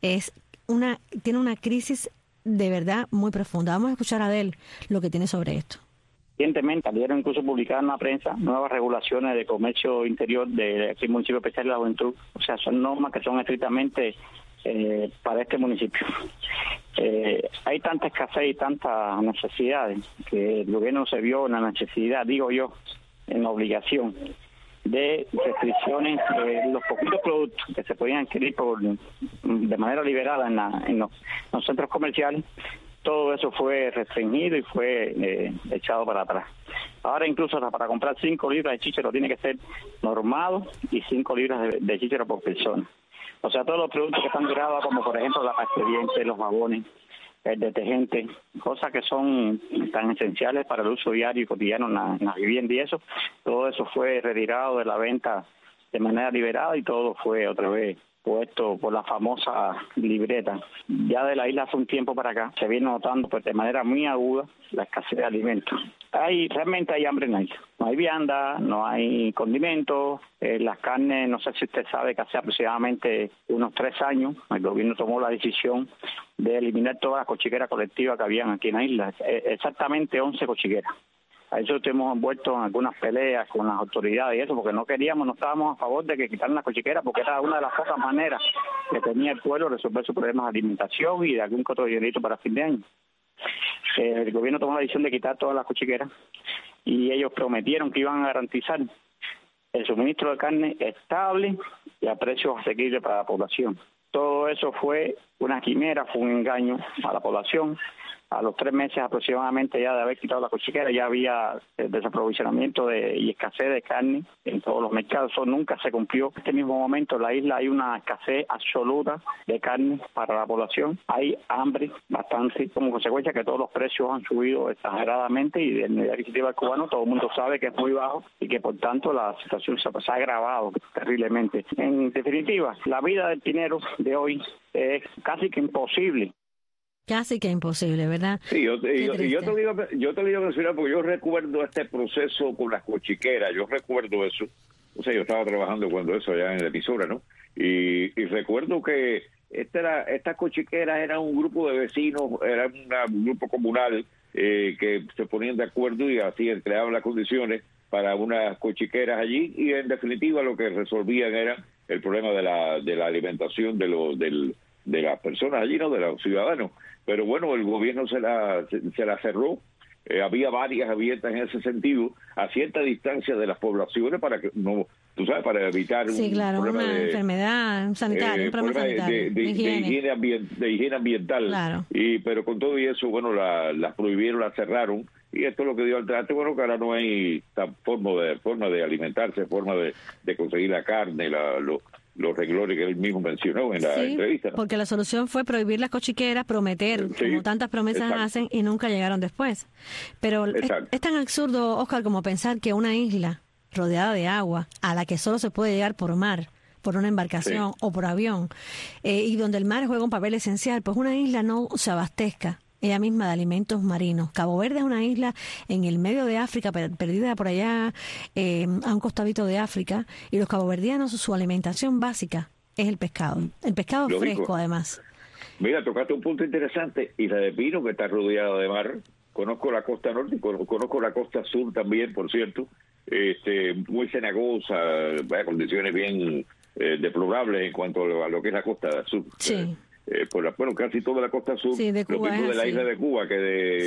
tiene una crisis de verdad muy profunda. Vamos a escuchar a Adel lo que tiene sobre esto. Recientemente salieron incluso publicadas en la prensa nuevas regulaciones de comercio interior del municipio especial de la Juventud. O sea, son normas que son estrictamente para este municipio. Hay tanta escasez y tantas necesidades que el gobierno se vio en la necesidad, digo yo, en la obligación de restricciones los poquitos productos que se podían adquirir de manera liberada en los centros comerciales. Todo eso fue restringido y fue echado para atrás. Ahora incluso hasta para comprar 5 libras de chícharo tiene que ser normado y 5 libras de chícharo por persona. O sea, todos los productos que están grabados, como por ejemplo la pasta de dientes, los jabones, el detergente, cosas que son tan esenciales para el uso diario y cotidiano en la vivienda y eso, todo eso fue retirado de la venta de manera liberada y todo fue otra vez puesto por la famosa libreta. Ya de la isla hace un tiempo para acá se viene notando pues de manera muy aguda la escasez de alimentos. Realmente hay hambre en la isla. No hay vianda, no hay condimentos, las carnes, no sé si usted sabe que hace aproximadamente unos 3 años el gobierno tomó la decisión de eliminar todas las cochiqueras colectivas que habían aquí en la isla, exactamente 11 cochiqueras. A eso estuvimos envueltos en algunas peleas con las autoridades y eso, porque no estábamos a favor de que quitaran las cochiqueras, porque era una de las pocas maneras que tenía el pueblo de resolver sus problemas de alimentación y de algún que otro dinerito para fin de año. El gobierno tomó la decisión de quitar todas las cochiqueras y ellos prometieron que iban a garantizar el suministro de carne estable y a precios asequibles para la población. Todo eso fue una quimera, fue un engaño a la población. A los 3 meses aproximadamente ya de haber quitado la cochiquera, ya había desaprovisionamiento y escasez de carne en todos los mercados. Eso nunca se cumplió. En este mismo momento en la isla hay una escasez absoluta de carne para la población. Hay hambre bastante, como consecuencia que todos los precios han subido exageradamente y el nivel adquisitivo del cubano todo el mundo sabe que es muy bajo y que por tanto la situación se ha agravado terriblemente. En definitiva, la vida del pinero de hoy es casi que imposible. Casi que imposible, ¿verdad? Sí, yo te digo mencionar porque yo recuerdo este proceso con las cochiqueras, yo recuerdo eso. O sea, yo estaba trabajando cuando eso allá en la emisora, ¿no? Y recuerdo que estas cochiqueras eran un grupo de vecinos, era un grupo comunal que se ponían de acuerdo y así creaban las condiciones para unas cochiqueras allí, y en definitiva lo que resolvían era el problema de la alimentación de las personas allí, ¿no? De los ciudadanos. Pero bueno, el gobierno se la cerró. Había varias abiertas en ese sentido, a cierta distancia de las poblaciones para que no, tú sabes, para evitar un problema de enfermedad sanitaria, un problema sanitario, de higiene ambiental. Claro. Pero con todo y eso, bueno, las prohibieron, las cerraron, y esto es lo que dio al traste, bueno, que ahora no hay forma de alimentarse, forma de conseguir la carne, los renglones que él mismo mencionó en la entrevista, ¿no? Porque la solución fue prohibir las cochiqueras, prometer, como tantas promesas hacen, y nunca llegaron después. Pero es tan absurdo, Oscar, como pensar que una isla rodeada de agua, a la que solo se puede llegar por mar, por una embarcación o por avión, y donde el mar juega un papel esencial, pues una isla no se abastezca ella misma de alimentos marinos. Cabo Verde es una isla en el medio de África, perdida por allá a un costadito de África, y los caboverdianos, su alimentación básica es el pescado fresco además. Mira, tocaste un punto interesante, Isla de Pino, que está rodeada de mar. Conozco la costa norte, conozco la costa sur también, por cierto, muy cenagosa, condiciones bien deplorables en cuanto a lo que es la costa sur. Sí. Bueno, casi toda la costa sur, de Cuba, lo mismo de la isla de Cuba que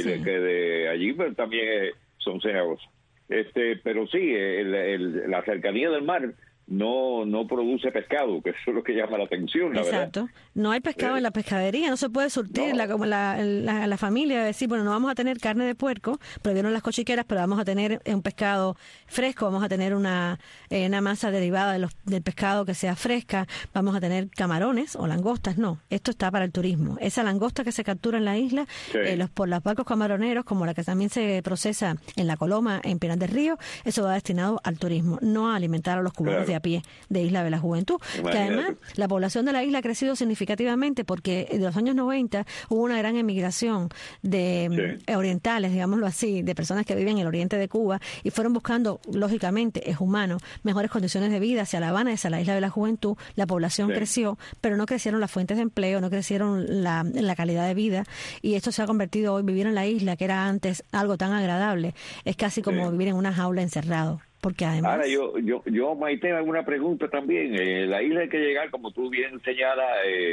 de allí, pero también son cenagosas. Pero sí, la cercanía del mar no produce pescado, que eso es lo que llama la atención, la Exacto. verdad. No hay pescado en la pescadería, no se puede surtir como la familia, decir, bueno, no vamos a tener carne de puerco, prohibieron las cochiqueras, pero vamos a tener un pescado fresco, vamos a tener una masa derivada del pescado que sea fresca, vamos a tener camarones o langostas. No, esto está para el turismo. Esa langosta que se captura en la isla por los barcos camaroneros, como la que también se procesa en La Coloma, en Pinar del Río, eso va destinado al turismo, no a alimentar a los cubanos a pie de Isla de la Juventud. Que además la población de la isla ha crecido significativamente porque en los años 90 hubo una gran emigración de orientales, digámoslo así, de personas que viven en el oriente de Cuba y fueron buscando, lógicamente, es humano, mejores condiciones de vida hacia La Habana, hacia la Isla de la Juventud. La población creció, pero no crecieron las fuentes de empleo, no crecieron la calidad de vida, y esto se ha convertido hoy, vivir en la isla, que era antes algo tan agradable, es casi como vivir en una jaula encerrado. Porque además... Ahora, yo Maite, hago una pregunta también. La isla hay que llegar, como tú bien señalas,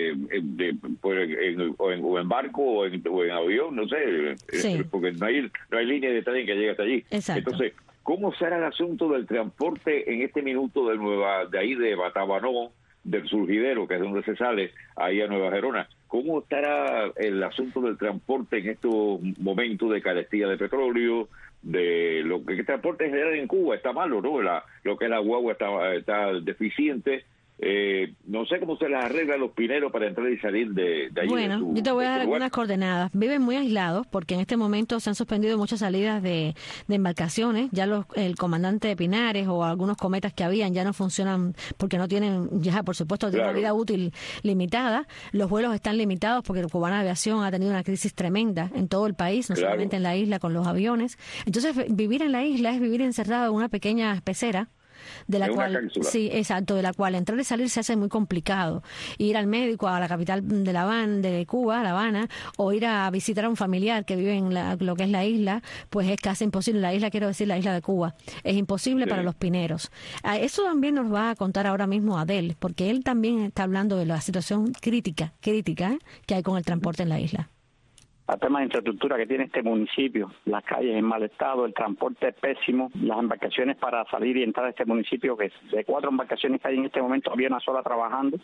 o en barco o en avión, no sé, porque no hay línea de tren que llegue hasta allí. Exacto. Entonces, ¿cómo será el asunto del transporte en este minuto de ahí de Batabanó, del Surgidero, que es donde se sale, ahí a Nueva Gerona? ¿Cómo estará el asunto del transporte en estos momentos de carestía de petróleo, de lo que el transporte en general en Cuba está malo, ¿no? Lo que es la guagua está deficiente. No sé cómo se les arregla a los pineros para entrar y salir de ahí. Bueno, yo te voy a dar algunas coordenadas. Viven muy aislados porque en este momento se han suspendido muchas salidas de embarcaciones. Ya el comandante de Pinares o algunos cometas que habían ya no funcionan porque no tienen, ya por supuesto, tienen una vida útil limitada. Los vuelos están limitados porque el Cubana Aviación ha tenido una crisis tremenda en todo el país, no solamente en la isla con los aviones. Entonces, vivir en la isla es vivir encerrado en una pequeña pecera, de la cual de la cual entrar y salir se hace muy complicado. Ir al médico a la capital de La Habana, de Cuba, La Habana, o ir a visitar a un familiar que vive en lo que es la isla, pues es casi imposible. La isla, quiero decir, la isla de Cuba, es imposible para los pineros. Eso también nos va a contar ahora mismo Adel, porque él también está hablando de la situación crítica que hay con el transporte en la isla. El tema de infraestructura que tiene este municipio, las calles en mal estado, el transporte es pésimo, las embarcaciones para salir y entrar a este municipio, que de 4 embarcaciones que hay en este momento había una sola trabajando,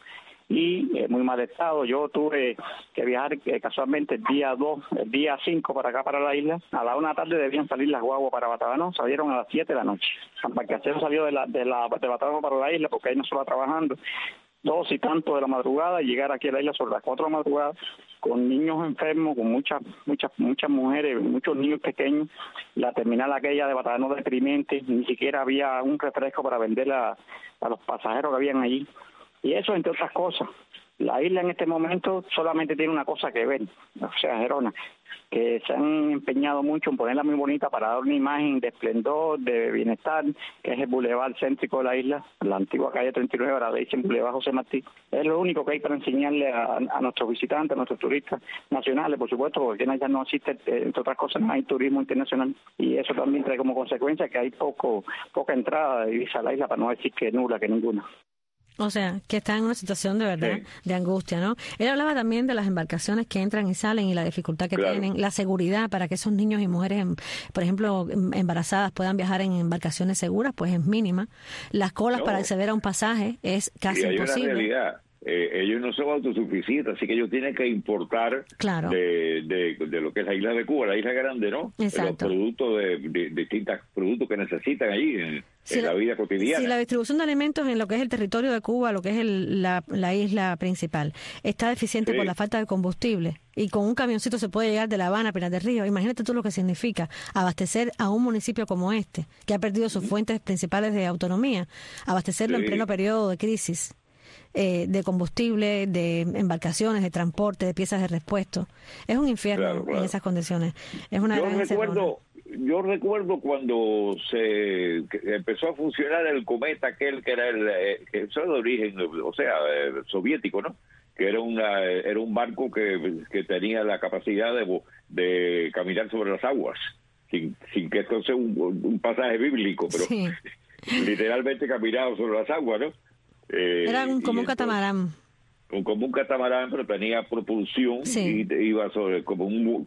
y muy mal estado. Yo tuve que viajar casualmente el día 5 para acá, para la isla. A la 1 de la tarde debían salir las guaguas para Batabanó, salieron a las 7 de la noche. La embarcación salió de Batabanó para la isla porque ahí no se va trabajando. 2 y tanto de la madrugada, y llegar aquí a la isla sobre las 4 de la madrugada con niños enfermos, con muchas mujeres, muchos niños pequeños. La terminal aquella de Batabanó deprimente, ni siquiera había un refresco para vender a los pasajeros que habían allí. Y eso, entre otras cosas. La isla en este momento solamente tiene una cosa que ver, o sea, Gerona, que se han empeñado mucho en ponerla muy bonita para dar una imagen de esplendor, de bienestar, que es el bulevar céntrico de la isla, la antigua calle 39, ahora le dicen bulevar José Martí. Es lo único que hay para enseñarle a nuestros visitantes, a nuestros turistas nacionales, por supuesto, porque en ella no existe, entre otras cosas, no hay turismo internacional, y eso también trae como consecuencia que hay poca entrada de divisa a la isla, para no decir que nula, que ninguna. O sea, que está en una situación de verdad, de angustia, ¿no? Él hablaba también de las embarcaciones que entran y salen y la dificultad que tienen, la seguridad para que esos niños y mujeres, por ejemplo, embarazadas puedan viajar en embarcaciones seguras, pues es mínima. Las colas para acceder a un pasaje es casi imposible. Una realidad. Ellos no son autosuficientes, así que ellos tienen que importar de lo que es la isla de Cuba, la isla grande, ¿no? Exacto. Los productos de distintos productos que necesitan allí en la vida cotidiana. Si la distribución de alimentos en lo que es el territorio de Cuba, lo que es la isla principal, está deficiente por la falta de combustible, y con un camioncito se puede llegar de La Habana a Pinar del Río, imagínate tú lo que significa abastecer a un municipio como este, que ha perdido sus fuentes principales de autonomía, abastecerlo en pleno periodo de crisis. De combustible, de embarcaciones, de transporte, de piezas de repuesto. Es un infierno en esas condiciones. Es una Yo recuerdo cuando se empezó a funcionar el cometa aquel que era eso de origen, o sea, soviético, ¿no? Que era un barco que tenía la capacidad de caminar sobre las aguas, sin que esto sea un pasaje bíblico, pero literalmente caminaba sobre las aguas, ¿no? Era como un catamarán. Como un catamarán, pero tenía propulsión y iba sobre como un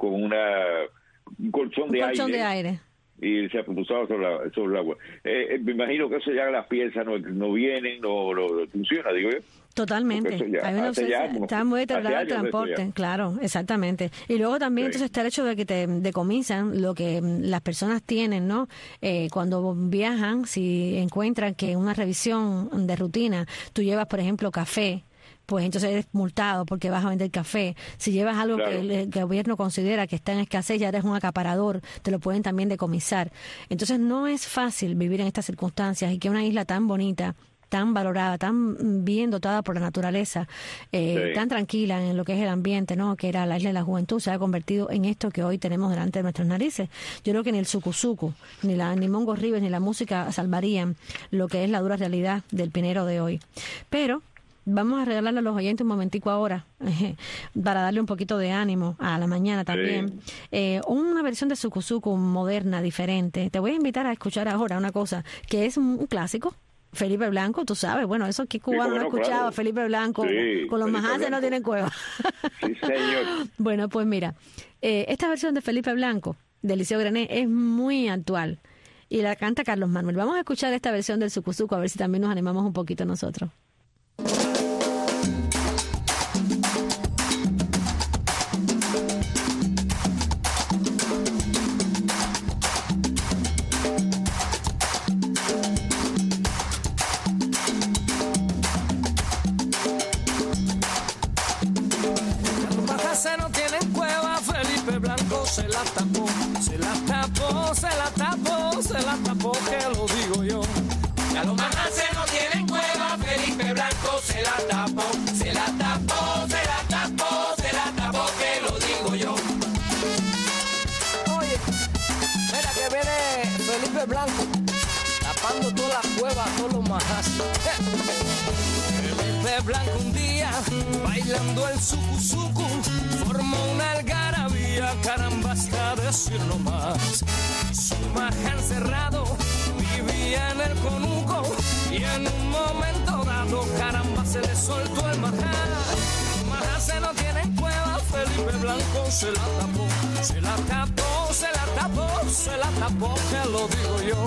colchón de aire. Y se propulsaba sobre el agua. Me imagino que eso ya las piezas no vienen, no funciona, digo yo. Totalmente. Hay una está muy deteriorado el transporte, claro, exactamente. Y luego también entonces está el hecho de que te decomisan lo que las personas tienen, ¿no? Cuando viajan, si encuentran que en una revisión de rutina tú llevas, por ejemplo, café, pues entonces eres multado porque vas a vender café. Si llevas algo que el gobierno considera que está en escasez, ya eres un acaparador, te lo pueden también decomisar. Entonces no es fácil vivir en estas circunstancias, y que una isla tan bonita, tan valorada, tan bien dotada por la naturaleza, tan tranquila en lo que es el ambiente, ¿no? Que era la isla de la juventud, se ha convertido en esto que hoy tenemos delante de nuestras narices. Yo creo que ni el sucusucu, ni Mongo Rivers, ni la música salvarían lo que es la dura realidad del pinero de hoy. Pero vamos a regalarle a los oyentes un momentico ahora, para darle un poquito de ánimo a la mañana también. Una versión de sucusucu moderna, diferente. Te voy a invitar a escuchar ahora una cosa que es un clásico. Felipe Blanco, tú sabes, bueno, eso que cubano no escuchaba, Felipe Blanco, con los majaces no tienen cueva. Sí, señor. Bueno, pues mira, esta versión de Felipe Blanco, de Liceo Grené, es muy actual, y la canta Carlos Manuel. Vamos a escuchar esta versión del sucusucu, a ver si también nos animamos un poquito nosotros. Se la tapó, que lo digo yo. Ya los majaces no tienen cueva, Felipe Blanco se la tapó, se la tapó, se la tapó, se la tapó, que lo digo yo. Oye, mira que viene Felipe Blanco tapando todas las cuevas, todos los majaces. Felipe Blanco un día, bailando el sucusucu, formó una algarabía, caramba, hasta decirlo más. Su maja encerrado vivía en el conuco, y en un momento dado, caramba, se le soltó el majá. Majace no tienen cueva, Felipe Blanco se la tapó, se la tapó, se la tapó, se la tapó, que lo digo yo.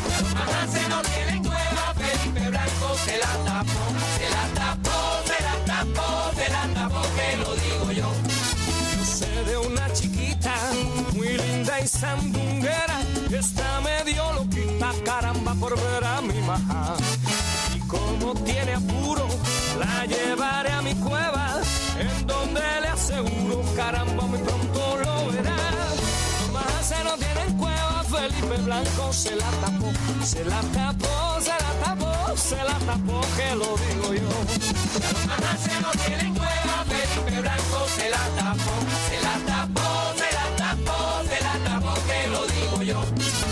Majace no tienen cueva, Felipe Blanco se la tapó, se la tapó, se la tapó. tapo, que lo digo yo. Yo sé de una chiquita muy linda y sandunguera que está medio loquita, caramba, por ver a mi maja. Y como tiene apuro, la llevaré a mi cueva, en donde le aseguro, caramba, muy pronto lo verá. Más se no tiene en cueva, Felipe Blanco se la tapó, se la tapó, se la tapó, se la tapó, que lo digo yo. Más se no tiene en cueva, Felipe Blanco se la tapó, se la tapó, se la tapó, se la tapó, que lo digo yo.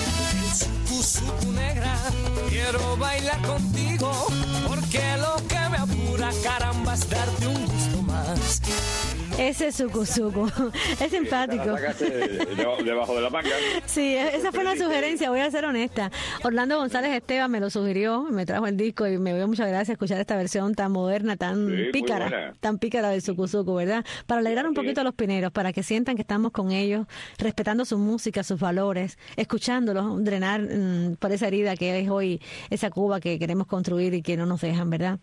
Suku negra, quiero bailar contigo, porque lo que me apura, caramba, es darte un gusto más. Ese suku es simpático. La sacaste debajo de la manga. Sí, esa fue la sugerencia, voy a ser honesta. Orlando González Esteban me lo sugirió, me trajo el disco y me dio muchas gracias escuchar esta versión tan moderna, tan pícara del suku, ¿verdad? Para alegrar un poquito a los pineros, para que sientan que estamos con ellos, respetando su música, sus valores, escuchándolos, drenar por esa herida que es hoy esa Cuba que queremos construir y que no nos dejan, ¿verdad?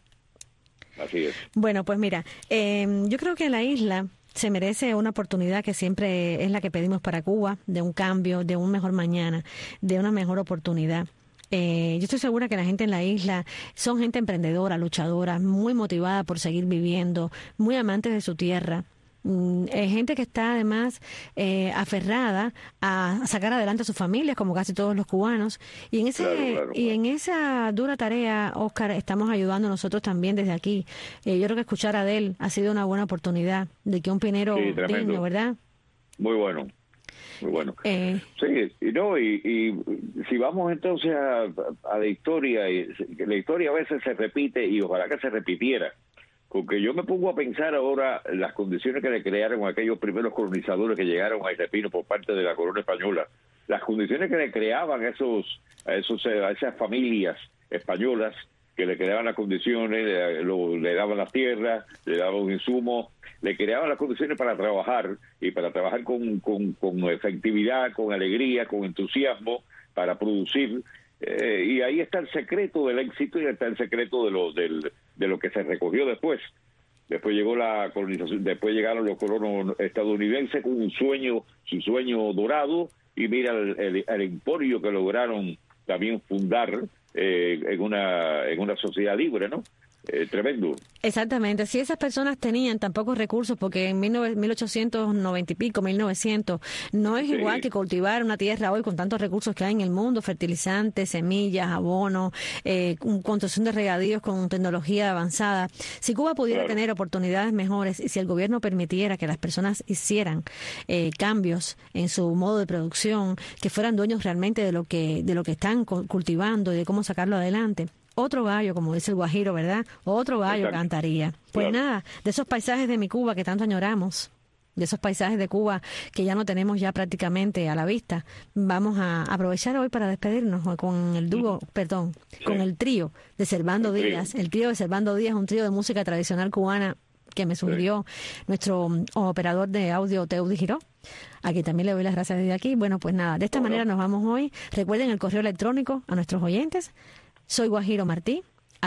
Así es. Bueno, pues mira, yo creo que la isla se merece una oportunidad que siempre es la que pedimos para Cuba, de un cambio, de un mejor mañana, de una mejor oportunidad. Yo estoy segura que la gente en la isla son gente emprendedora, luchadora, muy motivada por seguir viviendo, muy amantes de su tierra. Gente que está además aferrada a sacar adelante a sus familias, como casi todos los cubanos, y en esa dura tarea, Oscar, estamos ayudando nosotros también desde aquí. Yo creo que escuchar a Adele ha sido una buena oportunidad de que un pinero digno, ¿verdad? Muy bueno. Muy bueno. Sí, y si vamos entonces a la historia, la historia a veces se repite y ojalá que se repitiera. Porque yo me pongo a pensar ahora las condiciones que le crearon a aquellos primeros colonizadores que llegaron a Isla Pino por parte de la corona española, las condiciones que le creaban a esas familias españolas, que le creaban las condiciones, le daban las tierras, le daban insumos, le creaban las condiciones para trabajar, y para trabajar con efectividad, con alegría, con entusiasmo, para producir. Y ahí está el secreto del éxito y está el secreto de lo que se recogió después. Después llegó la colonización, después llegaron los colonos estadounidenses con su sueño dorado, y mira el emporio que lograron también fundar en una sociedad libre, ¿no? Tremendo. Exactamente. Si esas personas tenían tan pocos recursos, porque en 1890 y pico, 1900, no es igual que cultivar una tierra hoy con tantos recursos que hay en el mundo, fertilizantes, semillas, abonos, construcción de regadíos con tecnología avanzada. Si Cuba pudiera tener oportunidades mejores y si el gobierno permitiera que las personas hicieran cambios en su modo de producción, que fueran dueños realmente de lo que están cultivando y de cómo sacarlo adelante, otro gallo, como dice el guajiro, ¿verdad? Otro gallo cantaría. Pues nada, de esos paisajes de mi Cuba que tanto añoramos, de esos paisajes de Cuba que ya no tenemos ya prácticamente a la vista, vamos a aprovechar hoy para despedirnos con el con el trío de Servando Díaz. El trío de Servando Díaz, un trío de música tradicional cubana que me sugirió nuestro operador de audio, Teudi Giró. Aquí también le doy las gracias desde aquí. Bueno, pues nada, de esta manera nos vamos hoy. Recuerden el correo electrónico a nuestros oyentes. Soy guajiromartí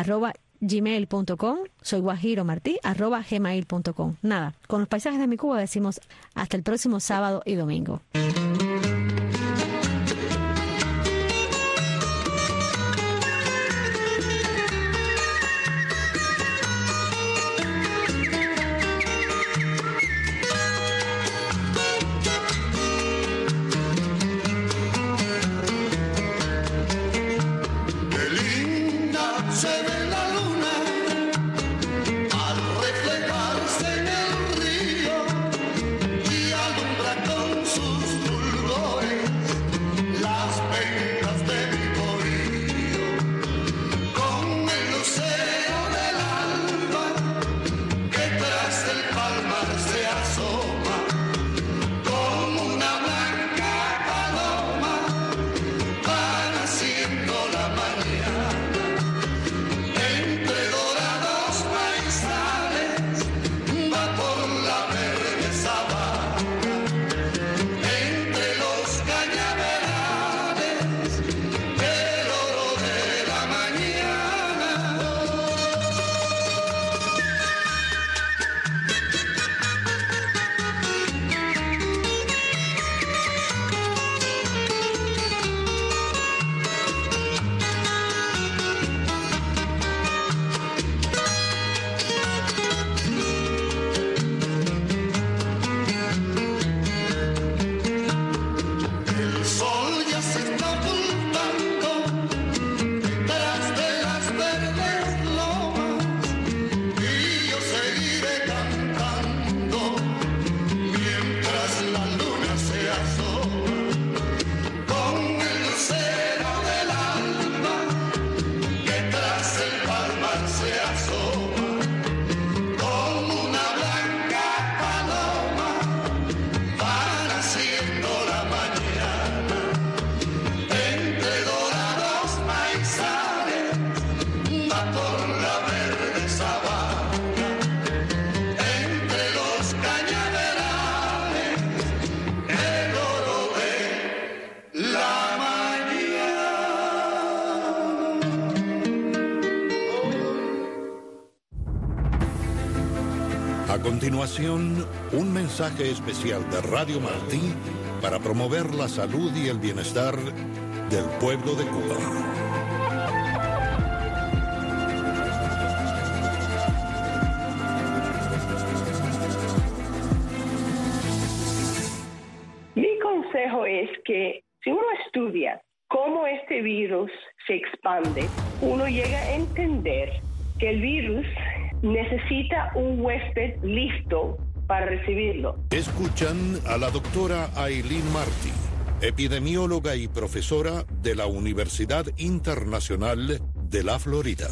@gmail.com. Soy guajiromartí @gmail.com. Nada, con los paisajes de mi Cuba decimos hasta el próximo sábado y domingo. Reflejarse en el río y alumbra con sus continuación, un mensaje especial de Radio Martí para promover la salud y el bienestar del pueblo de Cuba. Mi consejo es que si uno estudia cómo este virus se expande, uno llega a entender que el virus necesita un huésped listo para recibirlo. Escuchan a la doctora Aileen Martí, epidemióloga y profesora de la Universidad Internacional de la Florida.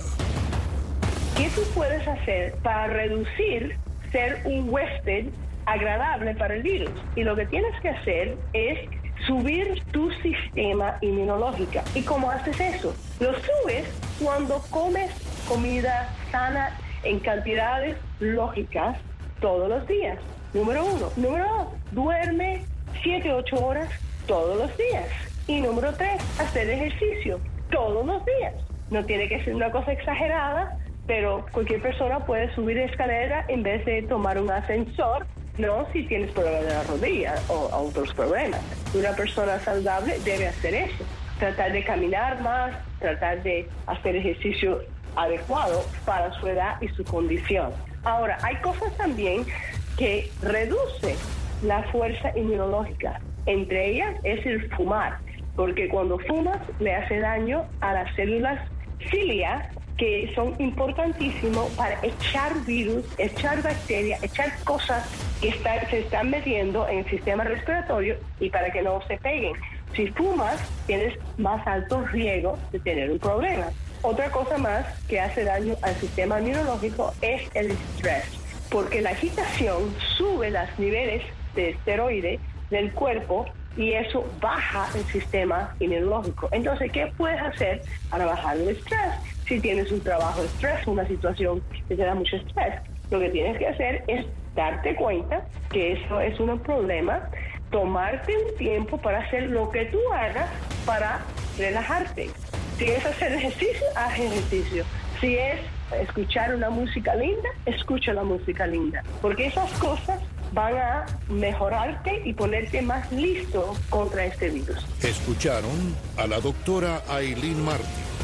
¿Qué tú puedes hacer para reducir ser un huésped agradable para el virus? Y lo que tienes que hacer es subir tu sistema inmunológico. ¿Y cómo haces eso? Lo subes cuando comes comida sana en cantidades lógicas todos los días. Número 1. Número 2, duerme 7-8 horas todos los días. Y número 3, hacer ejercicio todos los días. No tiene que ser una cosa exagerada, pero cualquier persona puede subir escalera en vez de tomar un ascensor, no si tienes problemas de la rodilla o otros problemas. Una persona saludable debe hacer eso. Tratar de caminar más, tratar de hacer ejercicio adecuado para su edad y su condición. Ahora, hay cosas también que reducen la fuerza inmunológica. Entre ellas es el fumar, porque cuando fumas le hace daño a las células cilia, que son importantísimos para echar virus, echar bacterias, echar cosas que se están metiendo en el sistema respiratorio y para que no se peguen. Si fumas, tienes más alto riesgo de tener un problema. Otra cosa más que hace daño al sistema inmunológico es el estrés, porque la agitación sube los niveles de esteroides del cuerpo y eso baja el sistema inmunológico. Entonces, ¿qué puedes hacer para bajar el estrés? Si tienes un trabajo de estrés, una situación que te da mucho estrés, lo que tienes que hacer es darte cuenta que eso es un problema, tomarte un tiempo para hacer lo que tú hagas para relajarte. Si es hacer ejercicio, haz ejercicio. Si es escuchar una música linda, escucha la música linda. Porque esas cosas van a mejorarte y ponerte más listo contra este virus. Escucharon a la doctora Aileen Martí,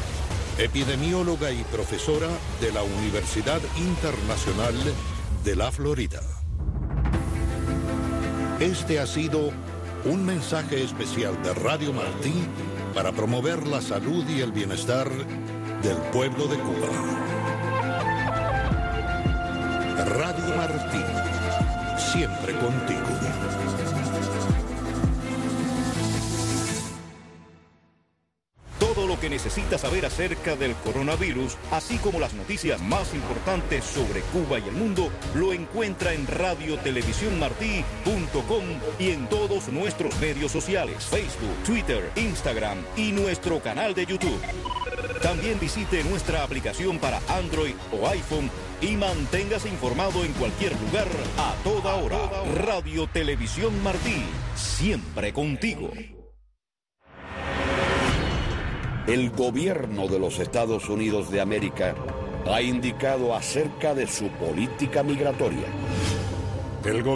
epidemióloga y profesora de la Universidad Internacional de la Florida. Este ha sido un mensaje especial de Radio Martí para promover la salud y el bienestar del pueblo de Cuba. Radio Martí, siempre contigo. Todo lo que necesita saber acerca del coronavirus, así como las noticias más importantes sobre Cuba y el mundo, lo encuentra en radiotelevisiónmartí.com y en todos nuestros medios sociales, Facebook, Twitter, Instagram y nuestro canal de YouTube. También visite nuestra aplicación para Android o iPhone y manténgase informado en cualquier lugar, a toda hora. Radio Televisión Martí, siempre contigo. El gobierno de los Estados Unidos de América ha indicado acerca de su política migratoria.